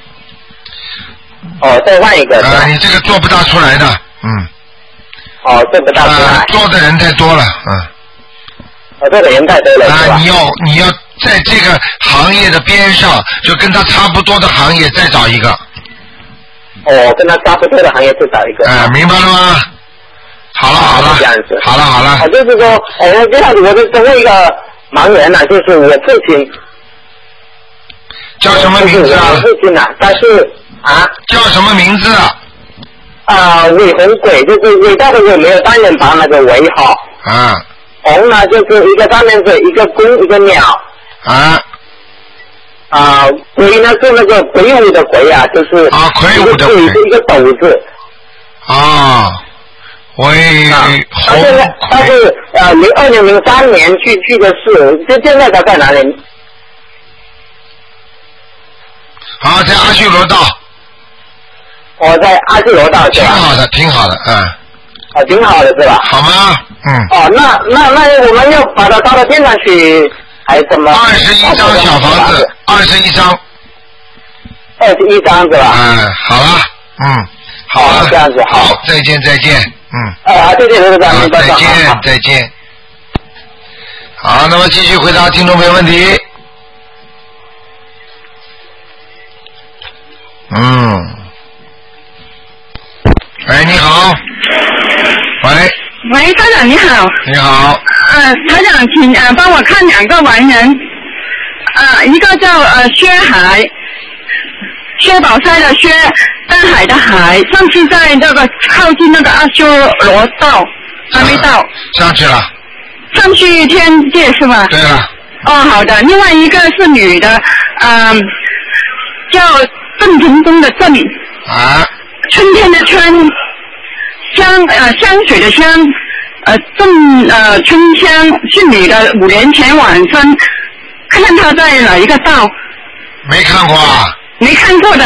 哦，再换一个。 啊、呃，你这个做不大出来的，嗯。 哦，做不大出来。 呃、做的人太多了，嗯。 哦，做的人太多了。 啊、呃，你要你要在这个行业的边上，就跟他差不多的行业再找一个。 哦，跟他差不多的行业再找一个。 哎、呃，明白了吗？好了好了， 这样子。 好了好了。 啊，就是说，呃，这样子，我就作为一个盲人呢、啊，就是我父亲。 叫什么名字啊？ 我父亲啊，他是。啊， 叫什么名字啊？ 啊，韦红鬼，就是伟大的伟，没有单人旁那个韦哈。 啊。 红呢，就是一个单人水，一个公，一个鸟。 啊。 啊，鬼呢是那个魁梧的魁啊，就是啊，魁梧的魁， 一个斗字。 啊，韦红。 他现在他是呃零二零零三年去去的世，就现在他在哪里？ 好，在阿修罗道。 我在阿修罗道是吧？ 挺好的，挺好的，嗯。 啊，挺好的是吧？ 好吗？嗯。 哦，那那那我们要把它烧到天上去，还是怎么？ 二十一张小房子，二十一张。 二十一张是吧？ 嗯，好了，嗯，好了， 这样子好。 好，再见再见，嗯。 啊，再见，再见， 好，再见再见。好，那么继续回答听众朋友问题。嗯，喂，你好，喂， 喂，台长你好， 你好， 呃，台长，请呃帮我看两个完人，呃，一个叫呃薛海，薛宝钗的薛，淡海的海，上次在那个靠近那个阿修罗道，还没到， 上去了， 上去天界是吧？ 对了， 哦，好的，另外一个是女的，嗯、呃，叫。郑成功的郑啊， 春天的春，香呃香水的香，呃郑呃春香是女的，五年前晚上看看她在哪一个道？ 没看过啊？ 没看过的。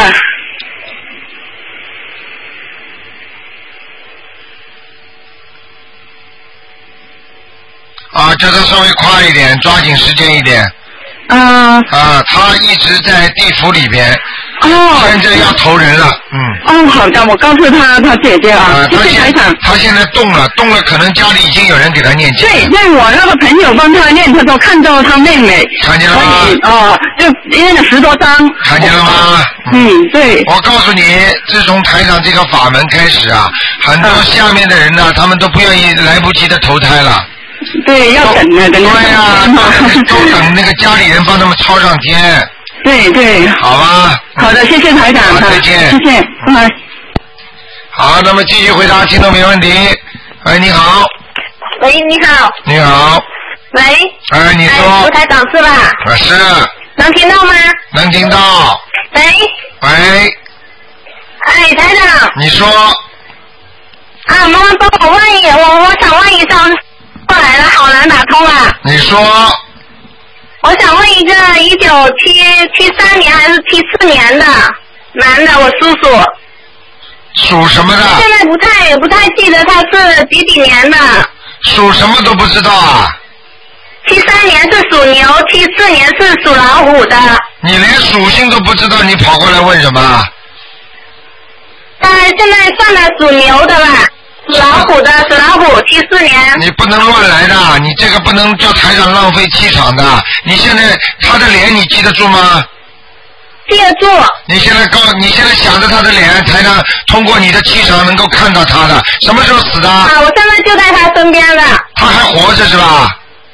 啊，叫她稍微快一点，抓紧时间一点。 啊。 啊，她一直在地府里边。 哦， 现在要投人了，嗯。 哦，好的，我告诉他他姐姐啊，谢谢台长。 他现在动了，动了，可能家里已经有人给他念经。 对，对我那个朋友帮他念，他说看到他妹妹。 看见了吗？ 哦，就念了十多张。 看见了吗？ 嗯，对。 我告诉你，自从台长这个法门开始啊，很多下面的人呢，他们都不愿意来不及的投胎了。 对，要等啊，等。 对呀，都等那个家里人帮他们抄上天。 对对， 好吧。 好的，谢谢台长。 好，再见。 谢谢，拜拜。 好，那么继续回答听众没问题。喂，你好。 喂，你好。 你好。 喂。 哎，你说。 哎，卢台长是吧？ 啊，是。 能听到吗？ 能听到。 喂。 喂。 哎，台长。 你说。 啊，麻烦帮我问一，我我想问一下，过来了，好难打通啊。 你说。 我想问一个一九七七三年还是七四年的男的，我叔叔。 属什么的？ 现在不太不太记得他是几几年的。 属什么都不知道啊？ 七三年是属牛，七四年是属老虎的。 你连属性都不知道，你跑过来问什么？ 当然现在算他属牛的了。属老虎的，属老虎，七四年。 你不能乱来的，你这个不能叫台长浪费气场的。你现在他的脸你记得住吗？ 记得住。 你现在告，你现在想着他的脸，台长通过你的气场能够看到他的。什么时候死的？ 啊，我现在就在他身边了。 他还活着是吧？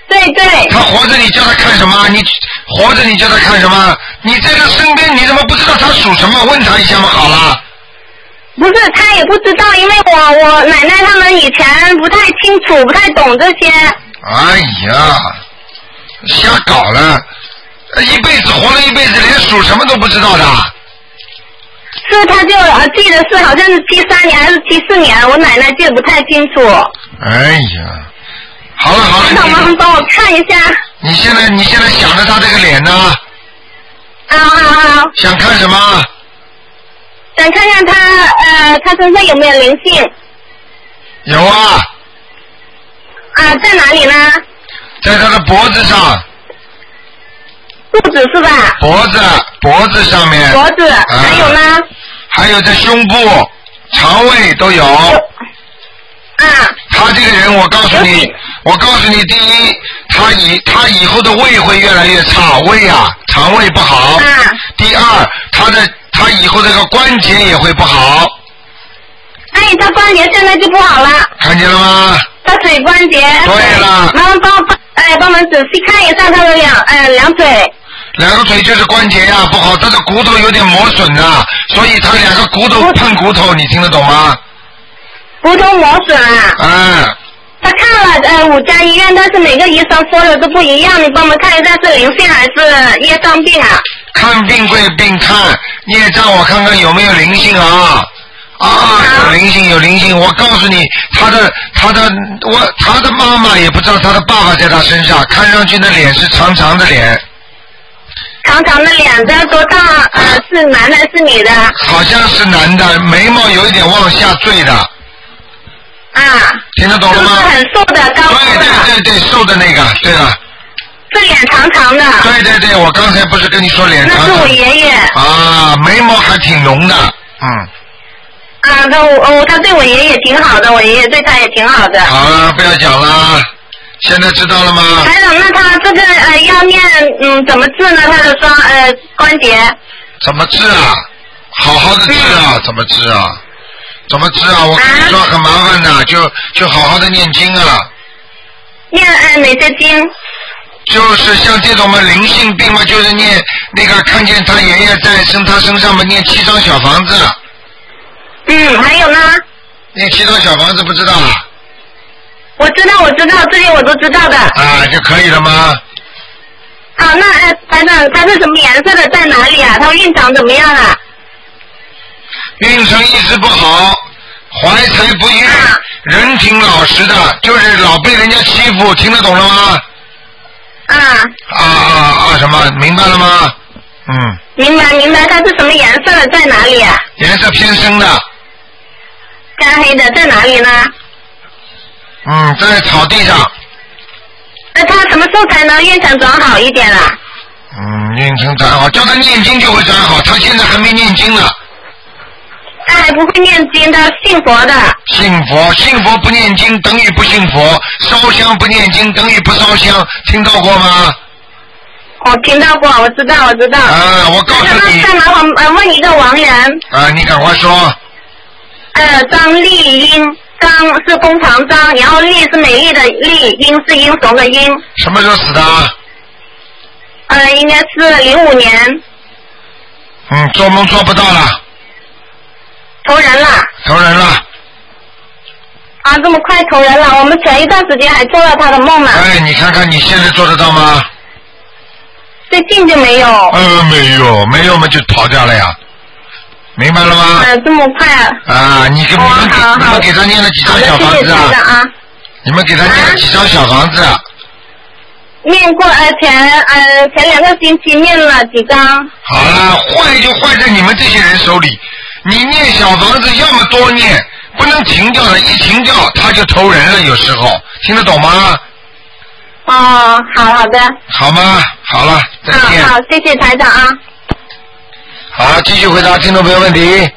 对对。 他活着你叫他看什么？你活着你叫他看什么？你在他身边你怎么不知道他属什么？问他一下嘛好了。 不是，他也不知道，因为我我奶奶他们以前不太清楚，不太懂这些。 哎呀，瞎搞了！一辈子活了一辈子，连属什么都不知道的。 是，他就记得是好像是七三年还是七四年，我奶奶记得不太清楚。 哎呀，好了好了， 那麻烦帮我看一下。 你现在你现在想着他这个脸呢？ 啊好好。 想看什么？ 想看看他呃，他身上有没有灵性？ 有啊。 啊，在哪里呢？ 在他的脖子上。 肚子是吧？ 脖子，脖子上面。 脖子， 啊、 还有呢？ 还有在胸部、肠胃都有。 啊。 他这个人，我告诉你，我告诉你，第一，他以他以后的胃会越来越差，胃啊，肠胃不好。 啊。 第二，他的他以后这个关节也会不好。 哎，他关节现在就不好了。 看见了吗？ 他腿关节。 对了。 麻烦帮我帮哎帮我们仔细看一下他的两呃两腿。 两个腿就是关节呀、啊、不好，他的骨头有点磨损呐，所以他两个骨头碰骨头，你听得懂吗？ 骨头磨损啊。 嗯。 他看了呃五家医院，但是每个医生说的都不一样，你帮我们看一下是灵性还是业障病啊？ 看病归病，看业障我看看有没有灵性啊。啊，有灵性有灵性，我告诉你，他的他的我他的妈妈也不知道他的爸爸在他身上，看上去的脸是长长的脸。 长长的脸，这多大？呃，是男的还是女的？ 好像是男的，眉毛有一点往下坠的。 啊。 听得懂了吗？ 是不是很瘦的，高高的？ 对对对对，瘦的那个，对了。 是脸长长的。 对对对，我刚才不是跟你说脸长长的？ 那是我爷爷。 啊，眉毛还挺浓的，嗯。 啊，他我他对我爷爷挺好的，我爷爷对他也挺好的。 好了，不要讲了，现在知道了吗？ 台长，那他这个呃要念嗯怎么治呢？他的双呃关节。 怎么治啊？好好的治啊，嗯、怎么治啊？怎么治啊？我跟你说很麻烦的，啊、就就好好的念经啊。 念呃哪些经？ 就是像这种嘛灵性病嘛，就是念那个看见他爷爷在身他身上嘛念七张小房子。 嗯，还有呢？ 念七张小房子不知道啊？ 我知道，我知道，这些我都知道的。 啊，就可以了吗？ 啊，那呃，台长，它是什么颜色的？在哪里啊？它运程怎么样啊？ 运程一直不好，怀才不遇，啊、人挺老实的，就是老被人家欺负，听得懂了吗？ 啊。 啊啊啊！什么？明白了吗？嗯。 明白明白，它是什么颜色的？在哪里啊？ 颜色偏深的。 干黑的在哪里呢？ 嗯，在草地上。 那他什么时候才能运程转好一点啊？ 嗯，运程转好，叫他念经就会转好。他现在还没念经呢。 他还不会念经，他信佛的。 信佛，信佛不念经等于不信佛，烧香不念经等于不烧香，听到过吗？ 我听到过，我知道，我知道。 啊，我告诉你。 再麻烦呃问一个亡人。 啊，你赶快说。 呃，张丽英，张是弓长张，然后丽是美丽的丽，英是英雄的英。 什么时候死的？ 呃，应该是零五年。 嗯，做梦做不到了。 投人了。 投人了。 啊，这么快投人了！我们前一段时间还做了他的梦呢。 哎，你看看你现在做得到吗？ 最近就没有。 呃，没有，没有嘛就跑掉了呀。明白了吗？ 呃，这么快啊！ 啊，你给你们给你们给他念了几张小房子啊？ 谢谢啊！ 你们给他念了几张小房子？ 念过呃前呃前两个星期念了几张。 好了，坏就坏在你们这些人手里。你念小房子要么多念，不能停掉的，一停掉他就投人了，有时候听得懂吗？ 哦，好好的。 好吗？好了，再见。 好，好，谢谢台长啊。 好，继续回答听众朋友问题。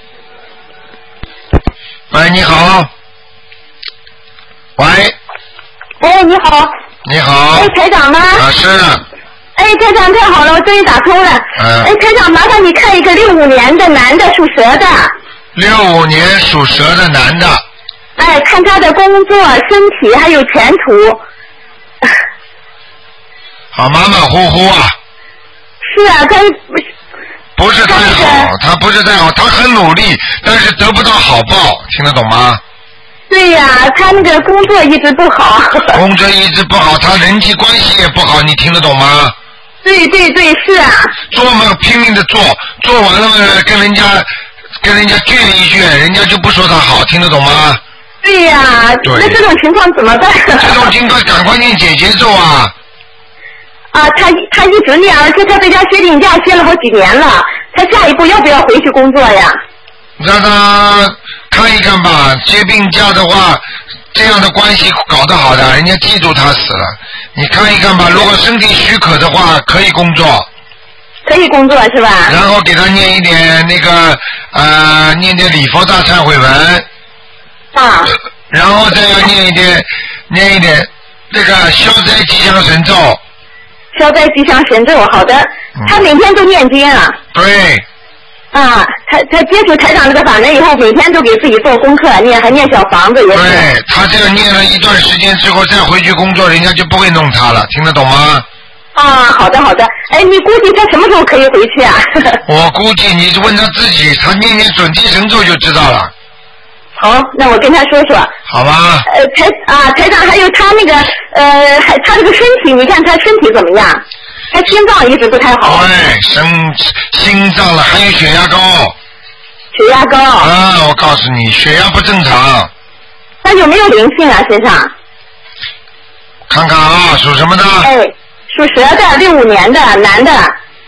喂，你好。喂。 哎，你好。 你好。 哎，台长吗？ 啊，是。 哎，台长太好了，我终于打通了。 嗯。 哎，台长，麻烦你看一个六五年的男的，属蛇的。 六五年属蛇的男的。 哎，看他的工作、身体还有前途。 啊，马马虎虎啊。 是啊，他不是太好，他不是太好，他很努力，但是得不到好报，听得懂吗？ 对呀、啊，他那个工作一直不好。 工作一直不好，他人际关系也不好，你听得懂吗？ 对对对，是啊。 做嘛拼命的做，做完了嘛跟人家跟人家倔一倔，人家就不说他好，听得懂吗？ 对呀、啊，那这种情况怎么办？ 这种情况赶快念姐姐咒啊！ 啊，他他一直念，而且他在家歇病假歇了好几年了，他下一步要不要回去工作呀？ 让他看一看吧，歇病假的话，这样的关系搞得好的，人家记住他死了。你看一看吧，如果身体许可的话，可以工作。 可以工作是吧？ 然后给他念一点那个呃，念点礼佛大忏悔文。 啊。 然后再要念一点，念一点这个消灾吉祥神咒。 消灾吉祥神咒，好的。嗯、他每天都念经啊。 对。 啊，他他接触台长这个法门以后，每天都给自己做功课，念还念小房子也是。 对，他这个念了一段时间之后再回去工作，人家就不会弄他了，听得懂吗？ 啊，好的好的。哎，你估计他什么时候可以回去啊？ 我估计你问他自己，他念念准提神咒就知道了。 好，那我跟他说说。 好吧。 呃，台啊，台长，还有他那个呃，还他这个身体，你看他身体怎么样？他心脏一直不太好。 对，心心脏了，还有血压高。 血压高。 啊，我告诉你，血压不正常。 他有没有灵性啊？身上？ 看看啊，属什么的？ 哎，属蛇的，六五年的，男的。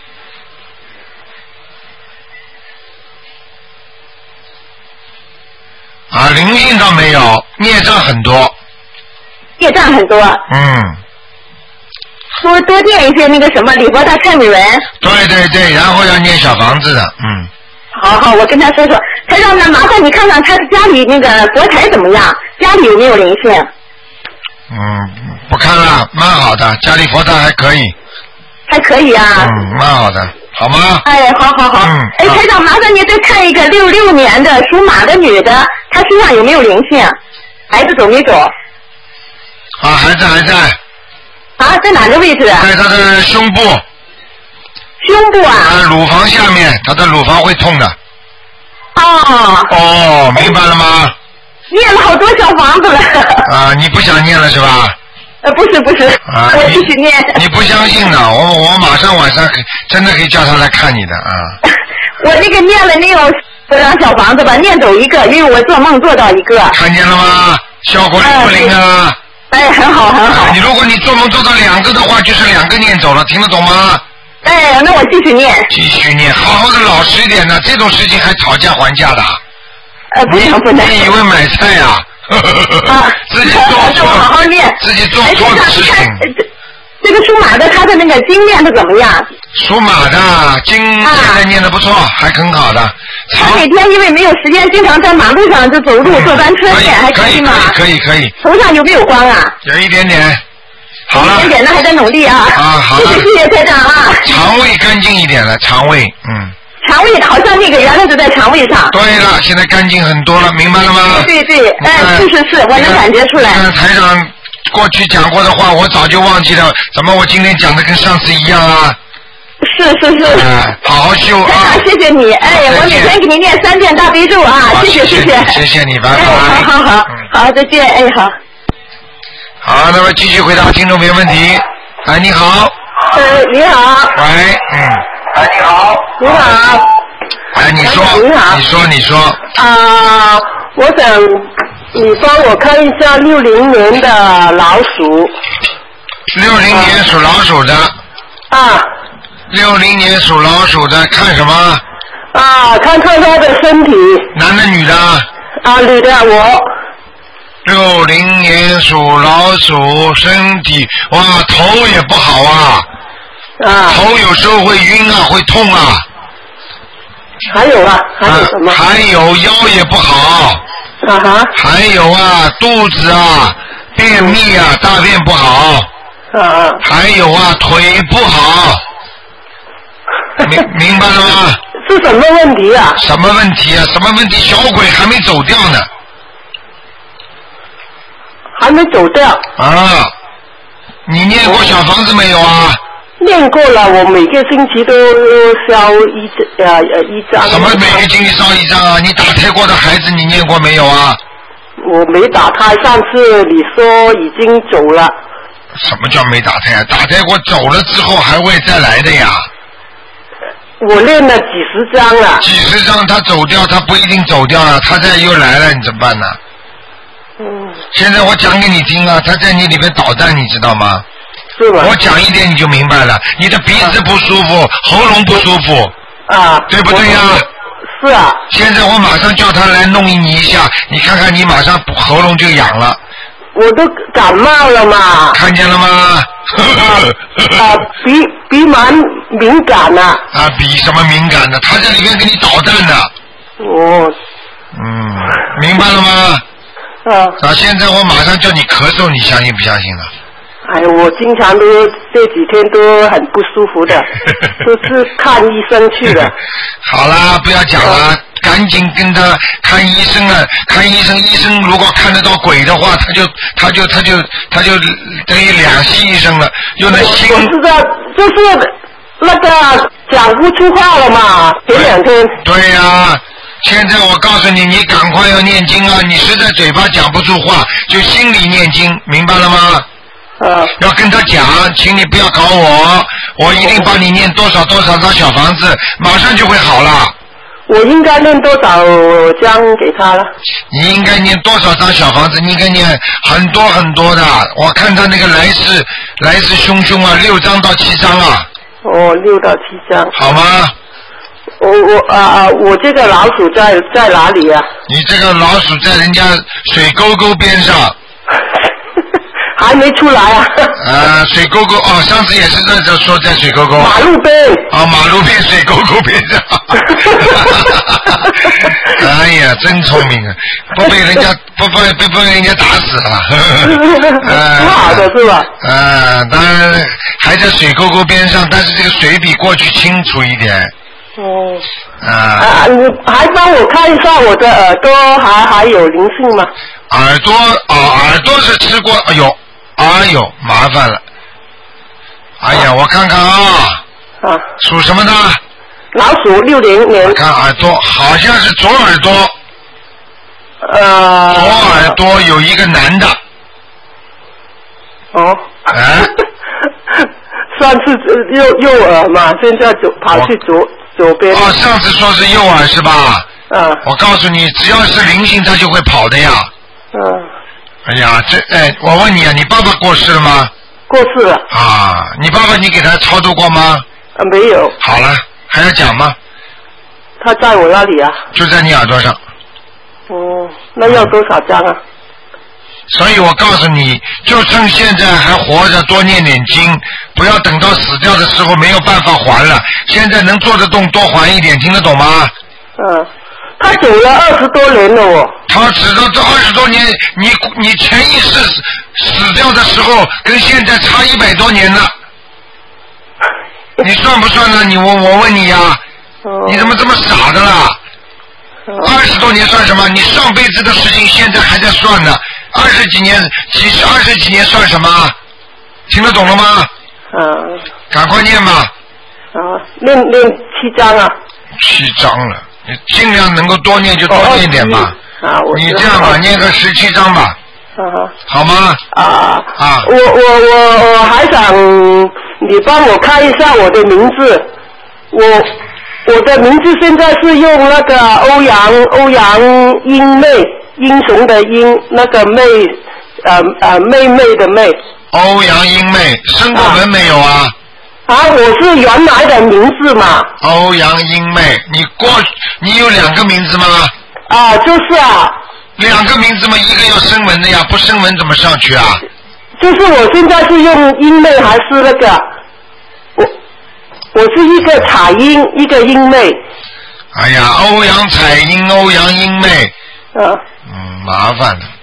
啊，灵性倒没有，孽障很多。 孽障很多。 嗯。 多多念一些那个什么礼佛大忏悔文。 对对对，然后要念小房子的，嗯。 好好，我跟他说说。台长呢，麻烦你看看他家里那个佛台怎么样，家里有没有灵性？ 嗯，不看了，蛮好的，家里佛台还可以。 还可以啊。 嗯，蛮好的，好吗？ 哎，好好好。嗯。哎，台长，麻烦你再看一个六六年的属马的女的，她身上有没有灵性？孩子走没走？ 啊，还在还在。 啊，在哪个位置？ 在他的胸部。 胸部啊？ 啊，乳房下面，他的乳房会痛的。 哦。 哦，明白了吗？ 念了好多小房子了。 啊，你不想念了是吧？ 呃，不是不是，啊、我继续念。 你不相信的，我我马上晚上真的可以叫他来看你的啊。 我那个念了那有多张小房子吧，念走一个，因为我做梦做到一个。 看见了吗？效果灵不灵啊？ 哎，很好很好。 啊、你如果你做梦做到两个的话，就是两个念走了，听得懂吗？ 哎，那我继续念。 继续念，好好的老实一点的，这种事情还讨价还价的。 呃，不能不能。 你以为买菜呀、啊？啊，自己做错， 好好念， 自己做错的事情。 这个属马的，他的那个经念的怎么样？ 属马的经现在念的不错，啊、还很好的。 他每天因为没有时间，经常在马路上就走路、嗯、坐单车念，还可以吗？ 可以可以。 头上有没有光啊？ 有一点点。好了。 一点点，那还在努力啊。 啊，好了。 谢谢谢谢台长啊。 肠胃干净一点了，肠胃，嗯。 肠胃好像那个原来是在肠胃上。 对了，现在干净很多了，明白了吗？ 对对，哎，是是是，我能感觉出来。 嗯，台长过去讲过的话，我早就忘记了，怎么我今天讲的跟上次一样啊？ 是是是。 嗯，好好修啊！ 台长，谢谢你，哎，我每天给你念三遍大悲咒啊，谢谢谢谢。 谢谢你，拜拜。 哎，好好好，好，再见，哎，好。 好，那么继续回答听众朋友问题。哎，你好。 呃，你好。 喂，嗯。 哎，你好。 你好。 哎，你说。 你好。 你说，你说。 啊，我想你帮我看一下六零年的老鼠。 六零年属老鼠的。 啊。 六零年属老鼠的，看什么？ 啊，看看他的身体。 男的女的？ 啊，女的，我。 六零年属老鼠，身体哇，头也不好啊。 啊。 头有时候会晕啊，会痛啊。 还有啊，还有什么？ 啊、还有腰也不好。 啊哈。 还有啊，肚子啊，便秘啊，大便不好。 啊。 还有啊，腿不好。明明白了吗？ 是什么问题啊？ 什么问题啊？什么问题？小鬼还没走掉呢。 还没走掉。 啊。你念过小房子没有啊？ 练过了，我每个星期都烧一呃呃一张。 什么每个星期烧一张啊？你打胎过的孩子你念过没有啊？ 我没打胎，上次你说已经走了。 什么叫没打胎啊？打胎过走了之后还会再来的呀。 我练了几十张了。 几十张他走掉，他不一定走掉了，他再又来了，你怎么办呢？ 嗯。 现在我讲给你听啊，他在你里面捣蛋，你知道吗？ 是吗？ 我讲一点你就明白了，你的鼻子不舒服，啊、喉咙不舒服。 啊。 对不对呀？ 是啊。现在我马上叫他来弄你一下，你看看你马上喉咙就痒了。 我都感冒了嘛。 看见了吗？ 啊，鼻鼻蛮敏感呐、啊。 啊，鼻什么敏感呢？他在里面给你捣蛋呢。 哦。 嗯，明白了吗？ 啊。 啊，现在我马上叫你咳嗽，你相信不相信了？ 哎，我经常都这几天都很不舒服的，都是看医生去的。 好啦，不要讲了，赶紧跟他看医生了。看医生，医生如果看得到鬼的话，他就他就他就他就等于两栖医生了，用那心。 我知道，就是那个讲不出话了嘛，前两天。 对呀、啊。现在我告诉你，你赶快要念经啊！你实在嘴巴讲不出话，就心里念经，明白了吗？ 呃， 要跟他讲，请你不要搞我，我一定帮你念多少多少张小房子，马上就会好了。 我应该念多少张给他了？ 你应该念多少张小房子？你应该念很多很多的。我看他那个来势来势汹汹啊，六张到七张啊。 哦，六到七张。 好吗？ 我我啊啊！我这个老鼠在在哪里啊？ 你这个老鼠在人家水沟沟边上。 还没出来啊！ 呃，水沟沟哦，上次也是在这说在水沟沟。 马路边。 啊，马路边水沟沟边上。哎呀，真聪明啊！不被人家不不被被人家打死了。呃， 挺好的是吧？ 呃，当然还在水沟沟边上，但是这个水比过去清楚一点。 哦。 啊。 啊，你还帮我看一下我的耳朵还还有灵性吗？ 耳朵啊，耳朵是吃过，哎呦。哎呦，麻烦了！哎呀，我看看啊， 啊， 属什么的？ 老鼠六零年。 我看耳朵好像是左耳朵。 呃。 左耳朵有一个男的。 哦。 哎。 上次右右耳嘛，现在左跑去左左边。 哦，上次说是右耳是吧？ 嗯。 我告诉你，只要是灵性，它就会跑的呀。 嗯。 哎呀，这哎，我问你啊，你爸爸过世了吗？ 过世了。 啊，你爸爸你给他超度过吗？ 啊，没有。 好了，还要讲吗？ 他在我那里啊。 就在你耳朵上。 哦，那要多少张啊？ 所以我告诉你，就趁现在还活着，多念点经，不要等到死掉的时候没有办法还了。现在能做得动，多还一点，听得懂吗？ 嗯。他走了二十多年了哦。 他死到这二十多年，你你潜意识死掉的时候，跟现在差一百多年了。你算不算呢？你我我问你呀、啊， 哦、 你怎么这么傻的啦？二十、哦、多年算什么？你上辈子的事情现在还在算呢。二十几年，其实二十几年算什么？听得懂了吗？ 嗯。 赶快念吧。 啊，念念七章啊。 七章了。你尽量能够多念就多念点吧。 哦、啊，我你这样吧，念个十七章吧。 啊。 好吗？ 啊。 啊。 我我我我还想你帮我看一下我的名字。我我的名字现在是用那个欧阳欧阳英妹，英雄的英，那个妹呃呃妹妹的妹。 欧阳英妹，生过门没有啊？ 啊，我是原来的名字嘛。 欧阳英妹，你过你有两个名字吗？ 啊，就是啊。 两个名字嘛，一个要声纹的呀，不声纹怎么上去啊？ 就是我现在是用英妹还是那个？我我是一个彩英，一个英妹。 哎呀，欧阳彩英，欧阳英妹。 嗯。 嗯，麻烦了。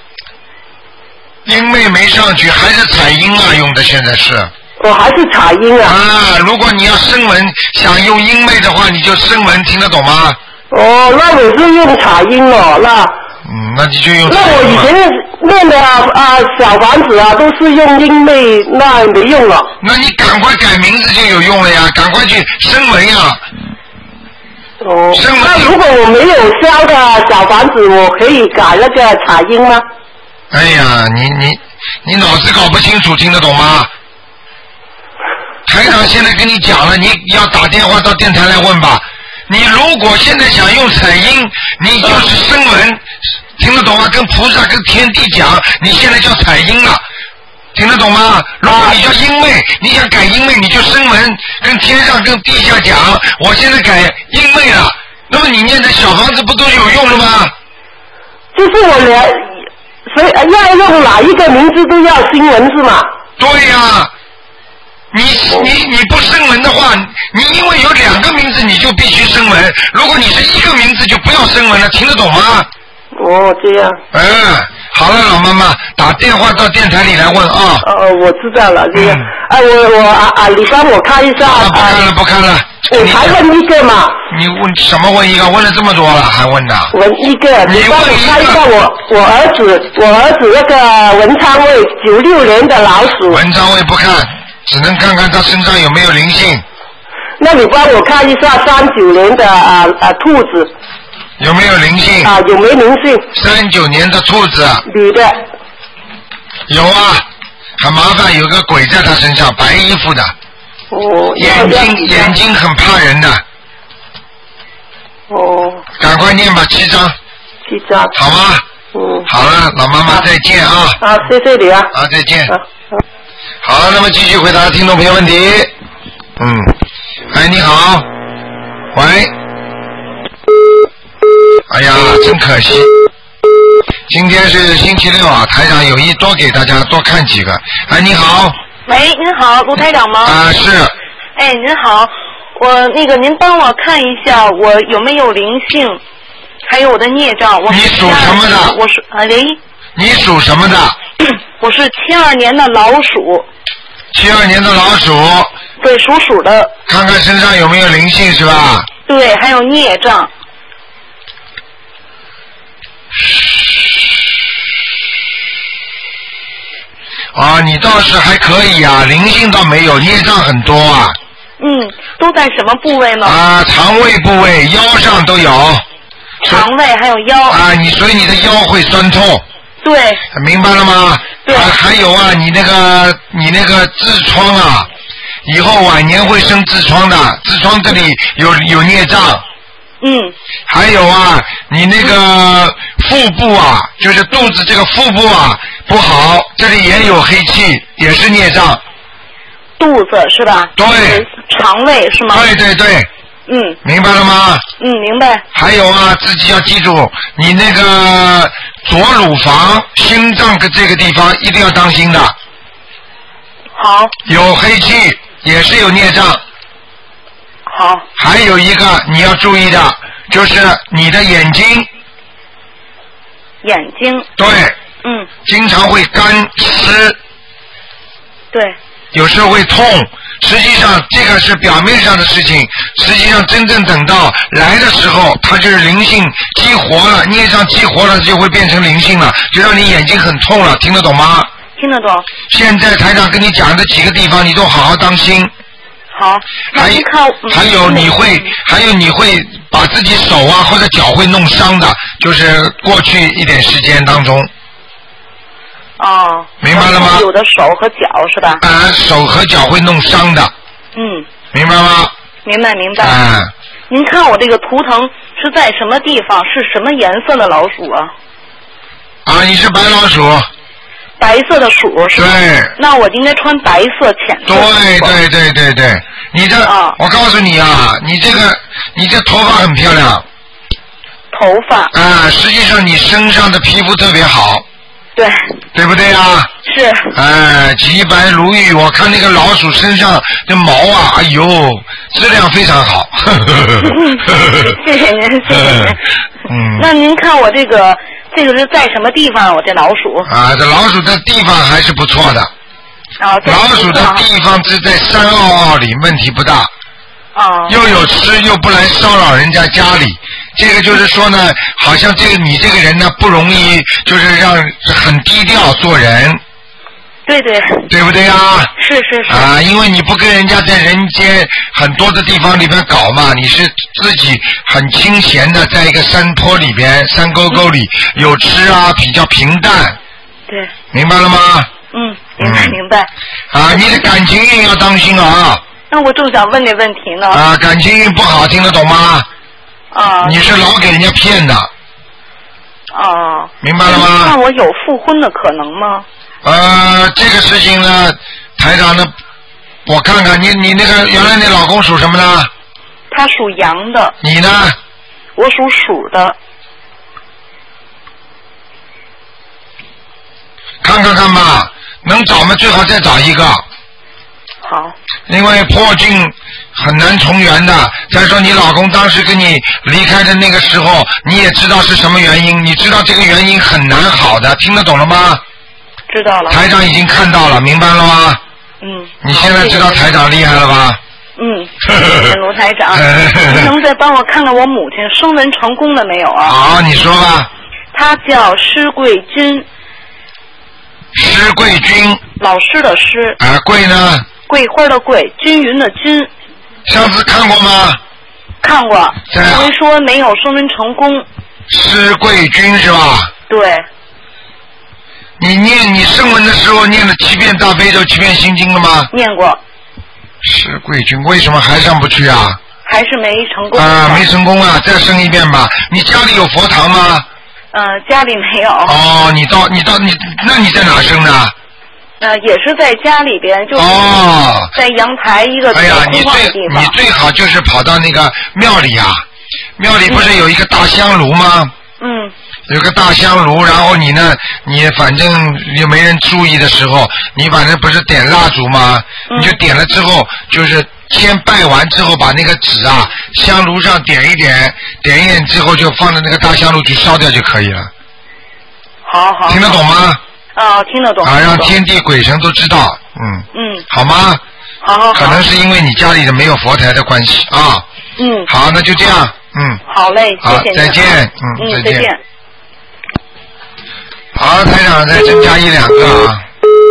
英妹没上去，还是彩英啊？用的现在是。 我还是彩英啊。 啊，如果你要声纹，想用英妹的话，你就声纹，听得懂吗？ 哦，那我是用彩英哦，那。 嗯，那你就用。 那我以前念的啊小房子啊都是用英妹，那没用了。 那你赶快改名字就有用了呀，赶快去升文呀。 哦。那如果我没有烧的小房子，我可以改那个彩英吗？ 哎呀，你你你脑子搞不清楚，听得懂吗？台长现在跟你讲了，你要打电话到电台来问吧。你如果现在想用彩音，你就是声闻，听得懂吗？跟菩萨跟天地讲，你现在叫彩音了，听得懂吗？如果你叫音妹，你想改音妹，你就声闻，跟天上跟地下讲，我现在改音妹了，那么你念的小房子不都有用了吗？ 就是我连，所以要用哪一个名字都要新闻是吗？ 对呀、啊。你你你不声闻的话，你因为有两个名字，你就必须声闻。如果你是一个名字，就不要声闻了，听得懂吗？ 哦，这样。 嗯，好了，老妈妈，打电话到电台里来问啊。 哦，我知道了，这样。哎、嗯啊，我我啊啊，你帮我看一下。啊， 不看了，不看了。 我还问一个嘛。 你问什么？问一个？问了这么多了，还问呢？ 问一个，你帮我看一下我我儿子，我儿子那个文昌位，九六年的老鼠。 文昌位不看。只能看看他身上有没有灵性。 那你帮我看一下三九年的啊啊兔子有没有灵性？ 啊，有没有灵性？ 三九年的兔子。 女的。 有啊，很麻烦，有个鬼在他身上，白衣服的。 哦。 眼睛眼睛很怕人的。 哦。 赶快念吧，七张。 七张。 好吗？ 嗯。 好了，老妈妈再见啊。 啊，谢谢你啊。 啊，再见。 啊。 好，那么继续回答听众朋友问题。嗯，哎，你好，喂，哎呀，真可惜，今天是星期六啊，台长有意多给大家多看几个。哎，你好。 喂，您好，卢台长吗？ 啊，是。 哎，您好，我那个您帮我看一下，我有没有灵性，还有我的孽障。我你属什么的？ 我属啊，喂。 你属什么的？ 我是七二年的老鼠。 七二年的老鼠。 对，属鼠的。 看看身上有没有灵性是吧？ 对，还有孽障。 啊，你倒是还可以啊，灵性倒没有，孽障很多啊。 嗯，都在什么部位呢？ 啊，肠胃部位、腰上都有。 肠胃还有腰。 啊，你所以你的腰会酸痛。 对。 明白了吗？ 对。 还还有啊，你那个你那个痔疮啊，以后晚年会生痔疮的，痔疮这里有有孽障。 嗯。 还有啊，你那个腹部啊，就是肚子这个腹部啊不好，这里也有黑气，也是孽障。 肚子是吧？ 对。 肠胃是吗？ 对对对。 嗯。 明白了吗？ 嗯，明白。 还有啊，自己要记住，你那个左乳房、心脏的这个地方一定要当心的。 好。 有黑气，也是有孽障。 好。 还有一个你要注意的，就是你的眼睛。 眼睛。 对。 嗯。 经常会干湿。 对。 有时候会痛，实际上这个是表面上的事情，实际上真正等到来的时候，它就是灵性激活了，孽障激活了，就会变成灵性了，就让你眼睛很痛了，听得懂吗？ 听得懂。 现在台长跟你讲的几个地方，你都好好当心。 好。 还还有你会，还有你会把自己手啊或者脚会弄伤的，就是过去一点时间当中。 哦， 明白了吗？ 有的手和脚是吧？ 啊，手和脚会弄伤的。 嗯。 明白吗？ 明白明白。 啊。 您看我这个图腾是在什么地方？是什么颜色的老鼠啊？ 啊，你是白老鼠。 白色的鼠是吧？ 对。 那我应该穿白色、浅色。 对对对对对，你这， 啊、 我告诉你啊，你这个，你这头发很漂亮。 头发。 啊，实际上你身上的皮肤特别好。 对。 对不对啊？ 是。 哎，洁白如玉，我看那个老鼠身上的毛啊，哎呦，质量非常好。 谢谢您，谢谢您。 嗯。 那您看我这个，这个是在什么地方？我这老鼠。 啊，这老鼠的地方还是不错的。 啊。 老鼠的地方是在山坳坳里，问题不大。 哦。 又有吃又不来骚扰人家家里，这个就是说呢，好像这个你这个人呢不容易，就是让很低调做人。 对对。 对不对啊？ 是是是。 啊，因为你不跟人家在人间很多的地方里边搞嘛，你是自己很清闲的，在一个山坡里边、山沟沟里有吃啊，比较平淡。 对。 明白了吗？ 嗯，明白、嗯、明白。 啊，你的感情运要当心啊。 那我正想问这问题呢。 啊，感情运不好，听得懂吗？ 啊。 你是老给人家骗的。 哦。 明白了吗？ 那我有复婚的可能吗？ 呃，这个事情呢，台长呢，我看看你，你那个原来那老公属什么呢？ 他属羊的。 你呢？ 我属鼠的。 看看看吧，能找吗？最好再找一个。 好。 因为破镜很难重圆的。再说你老公当时跟你离开的那个时候，你也知道是什么原因，你知道这个原因很难好的，听得懂了吗？ 知道了。 台长已经看到了，明白了吗？ 嗯。 你现在知道台长厉害了吧？ 嗯。谢谢卢台长，您能再帮我看看我母亲升文成功了没有啊？ 好，你说吧。 她叫施桂君。 施桂君。 老师的师。 啊，桂呢？ 桂花的桂，均匀的均。 上次看过吗？ 看过。 对啊。 您说没有升文成功。 施桂君是吧？ 对。 你念你声闻的时候念了七遍大悲咒七遍心经了吗？ 念过。 施桂君为什么还上不去啊？ 还是没成功。 啊，没成功啊！再升一遍吧。你家里有佛堂吗？ 呃，家里没有。 哦，你到你到你，那你在哪升的？ 呃，也是在家里边，就是在阳台一个比较空旷的地方。 哎呀，你最你最好就是跑到那个庙里啊，庙里不是有一个大香炉吗？ 嗯。 有个大香炉，然后你呢，你反正又没人注意的时候，你反正不是点蜡烛吗？ 嗯、 你就点了之后，就是先拜完之后，把那个纸啊，香炉上点一点，点一点之后就放在那个大香炉去烧掉就可以了。 好好。 听得懂吗？ 啊，听得懂。 啊，让天地鬼神都知道，嗯。 嗯。 好吗？ 好好好。 可能是因为你家里的没有佛台的关系啊。 嗯。 好，那就这样，嗯。 好嘞，谢谢你。好，再见，嗯， 嗯， 再见。 再见。 好，台长再增加一两个啊。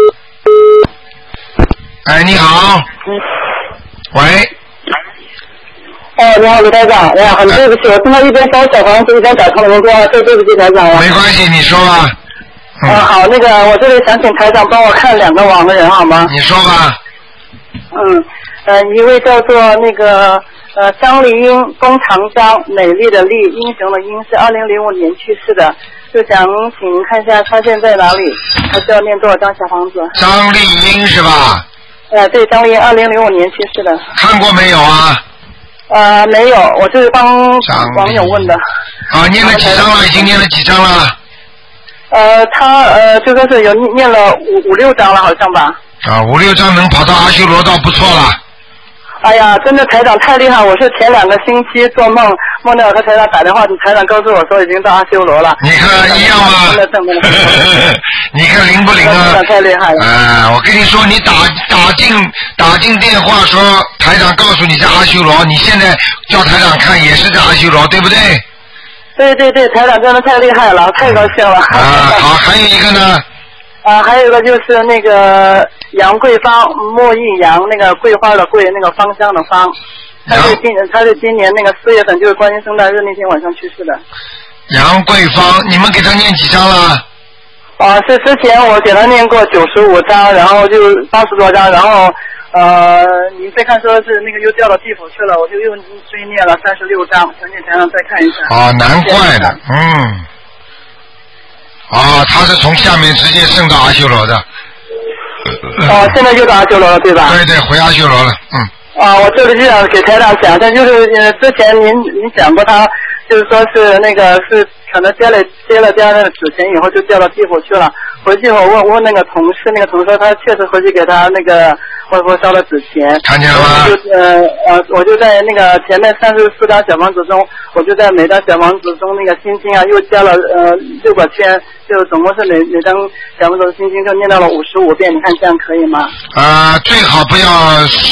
哎，你好。 嗯。 喂。 哦，你好，卢台长。哎呀，很对不起，我正在一边烧小房子一边打通了电话，对对不起台长了。 没关系，你说吧。 嗯、啊，好，那个我这里想请台长帮我看两个亡人好吗？ 你说吧。 嗯，呃，一位叫做那个呃张丽英，弓长张，美丽的丽，英雄的英，是二零零五年去世的。就想请看一下他现在哪里，他需要念多少张小房子？ 张丽英是吧？ 呃，对，张丽英二零零五年去世的。 看过没有啊？ 呃，没有，我是帮网友问的。 啊，念了几张了？已经念了几张了？ 呃，他呃就说是有念了五五六张了，好像吧。 啊，五六张能跑到阿修罗道不错了。 哎呀，真的台长太厉害！我是前两个星期做梦，梦到和台长打电话，台长告诉我说已经到阿修罗了。 你看一样吗？ 真的证明了。 你看灵不灵啊？ 台长太厉害了。 啊，我跟你说，你打打进打进电话说台长告诉你在阿修罗，你现在叫台长看也是在阿修罗，对不对？ 对对对，台长真的太厉害了，太高兴了。 啊，好，还有一个呢。 啊，还有一个就是那个杨桂芳，莫一杨，那个桂花的桂，那个芳香的芳。他是今他是今年那个四月份，就是观音圣诞日那天晚上去世的。 杨桂芳，你们给他念几张了？ 啊，是之前我给他念过九十五章，然后就八十多章，然后呃，你再看说是那个又掉到地府去了，我就又追念了三十六章，想请台上再看一下。 啊，难怪的，嗯。啊，他是从下面直接升到阿修罗的。 哦，现在就到阿修罗了，对吧？ 对对，回阿修罗了，嗯。 啊，我这里就想给台长讲，但就是呃，之前您您讲过他，就是说是那个是可能接了接了家那个纸钱以后就掉到地府去了。回去我问问那个同事，那个同事说他确实回去给他那个外婆烧了纸钱。 看见了吗？ 就呃呃，我就在那个前面三十四张小房子中，我就在每张小房子中那个心经啊，又加了呃六个圈，就总共是每每张小房子的心经就念到了五十五遍。你看这样可以吗？ 啊、呃，最好不要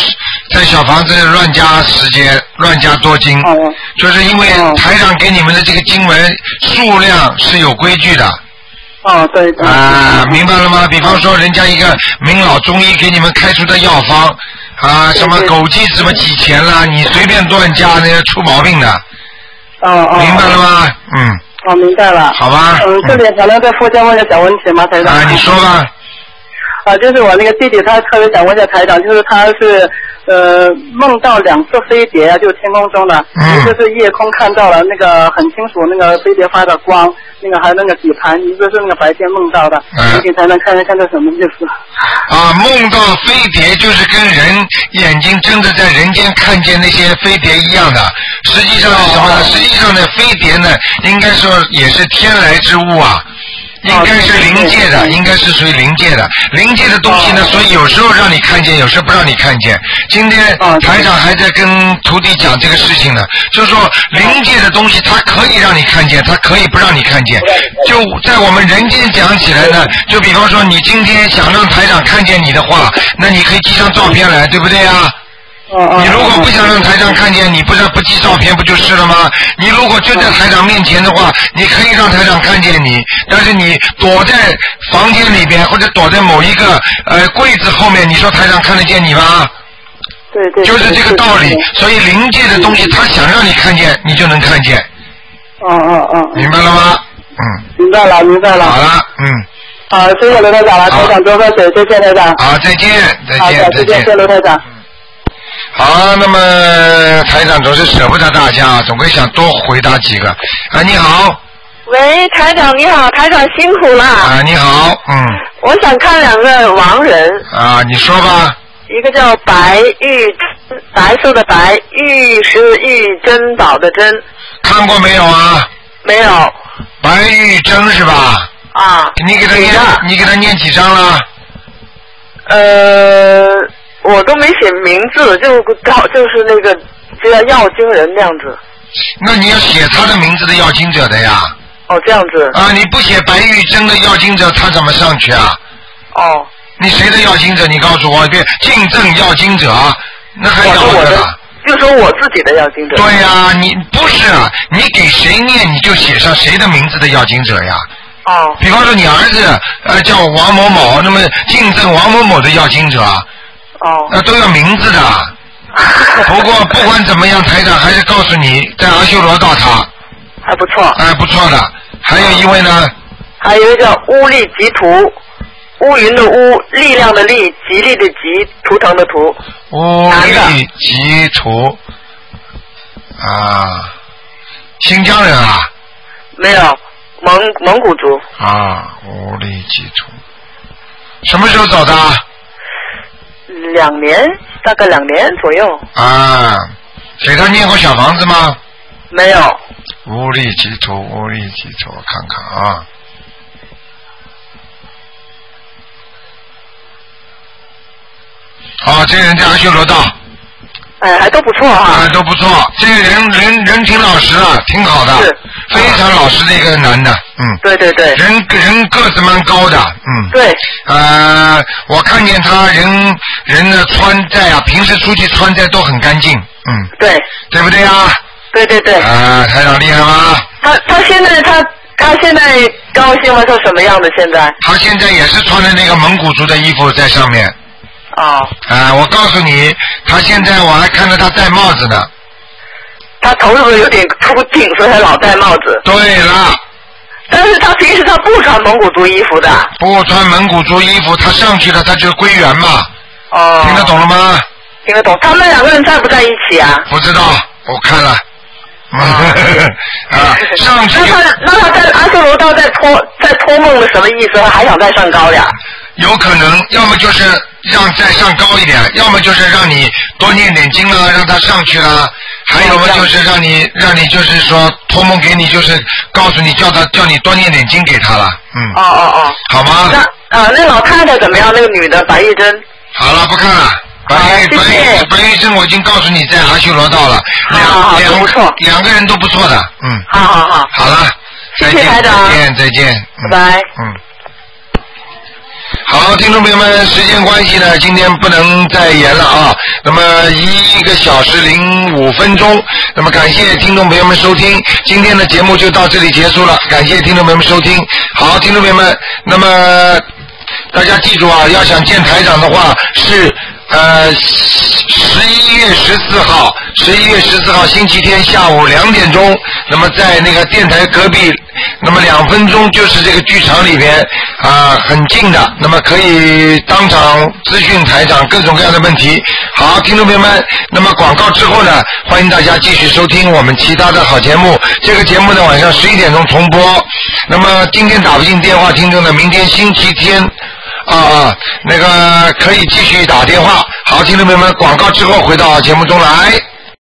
在小房子乱加时间，乱加多经， 哦、 就是因为台长给你们的这个经文数量是有规矩的。 哦，对对。 啊，明白了吗？比方说，人家一个名老中医给你们开出的药方啊，什么枸杞什么几钱啦，你随便乱加，那个出毛病的。 哦哦。 明白了吗？嗯。 哦，明白了。 好吧。 嗯，这里还能再附加问个小问题吗，台长？ 啊，你说吧。 啊，就是我那个弟弟，他特别想问一下台长，就是他是呃梦到两次飞碟啊，就是天空中的， 嗯、 一个是夜空看到了那个很清楚那个飞碟发的光，那个还有那个底盘，一个是那个白天梦到的，你给台长看一看这什么意思？ 啊，梦到飞碟就是跟人眼睛睁着在人间看见那些飞碟一样的，实际上是什么呢？哦、实际上呢，飞碟呢，应该说也是天来之物啊。应该是灵界的，应该是属于灵界的，灵界的东西呢，所以有时候让你看见，有时候不让你看见。今天台长还在跟徒弟讲这个事情呢，就是说灵界的东西，它可以让你看见，它可以不让你看见。就在我们人间讲起来呢，就比方说你今天想让台长看见你的话，那你可以寄张照片来，对不对啊？你如果不想让台长看见，你不是不寄照片不就是了吗？你如果就在台长面前的话，你可以让台长看见你，但是你躲在房间里边或者躲在某一个呃柜子后面，你说台长看得见你吗？ 对对。 就是这个道理。所以灵界的东西，他想让你看见，你就能看见。 嗯嗯嗯。 明白了吗？嗯。 明白了，明白了。 好了，嗯。 好，谢谢刘台长了，台长多喝水，谢谢台长。 好，再见，再见， 再见，谢谢刘台长。 好，那么台长总是舍不得大家，总会想多回答几个。啊，你好。 喂，台长你好，台长辛苦了。 啊，你好，嗯。 我想看两个亡人。 啊，你说吧。 一个叫白玉，白色的白，玉是玉珍宝的珍。 看过没有啊？ 没有。 白玉珍是吧？ 啊。 你给他念，你给他念几张了？ 呃。我都没写名字，就搞就是那个就要要经人那样子。 那你要写他的名字的要经者的呀。 哦，这样子。 啊，你不写白玉珍的要经者，他怎么上去啊？ 哦。 你谁的要经者？你告诉我一遍，竞争要经者，那还要我的。就说我自己的要经者。 对呀、啊，你不是啊，你给谁念你就写上谁的名字的要经者呀。 哦。 比方说你儿子呃叫王某某，那么竞争王某某的要经者。 哦， 那都要名字的。不过不管怎么样，台长还是告诉你，在阿修罗道他还不错。 哎，不错的。还有一位呢？ 还有一个叫乌力吉图，乌云的乌，力量的力，吉利的吉，图腾的图。 乌力吉图啊，新疆人啊？ 没有，蒙蒙古族。 啊，乌力吉图，什么时候走的？ 两年，大概两年左右。 啊，给他念过小房子吗？ 没有。 无力基础，无力基础，我看看啊。好，这个人在阿修罗道。 哎，还都不错啊。 哎，都不错，这个人人人挺老实的，挺好的， 是非常老实的一个男的，嗯。 对对对。 人人个子蛮高的，嗯。 对。 呃，我看见他人人的穿戴啊，平时出去穿戴都很干净，嗯。 对。 对不对啊？ 对对对。 啊，台长厉害吗？ 他他现在他他现在高兴了，是什么样的？现在？ 他现在也是穿的那个蒙古族的衣服在上面。 哦。 啊，我告诉你，他现在我还看到他戴帽子呢。 他头是不是有点秃顶，所以他老戴帽子？ 对了。 但是他平时他不穿蒙古族衣服的。 不穿蒙古族衣服，他上去了，他就归元嘛。 哦。 听得懂了吗？ 听得懂。他们两个人在不在一起啊？ 不知道，我看了。啊，上去。 那他那他在阿修罗道在托在托梦的什么意思？他还想再上高呀？ 有可能，要么就是让再上高一点，要么就是让你多念点经了，让他上去了。还有嘛，就是让你让你就是说托梦给你，就是告诉你叫他叫你多念点经给他了，嗯。 哦哦哦。 好吗？ 那啊，那老太太怎么样？那个女的白玉珍。 好了，不看了。白玉白玉白玉珍，我已经告诉你在阿修罗道了，两两不错，两个人都不错的，嗯。 好好好。 好了， 谢谢台长。 再见再见， 拜拜。 嗯。好， 好，听众朋友们，时间关系呢，今天不能再延了啊。那么一个小时零五分钟，那么感谢听众朋友们收听，今天的节目就到这里结束了，感谢听众朋友们收听。好，听众朋友们，那么大家记住啊，要想见台长的话是。呃，十一月十四号，十一月十四号星期天下午两点钟，那么在那个电台隔壁，那么两分钟就是这个剧场里边啊、呃，很近的，那么可以当场咨询台长各种各样的问题。好，听众朋友们，那么广告之后呢，欢迎大家继续收听我们其他的好节目。这个节目呢晚上十一点钟重播。那么今天打不进电话听众呢，明天星期天。啊啊，那个可以继续打电话。好，听众朋友们，广告之后回到节目中来。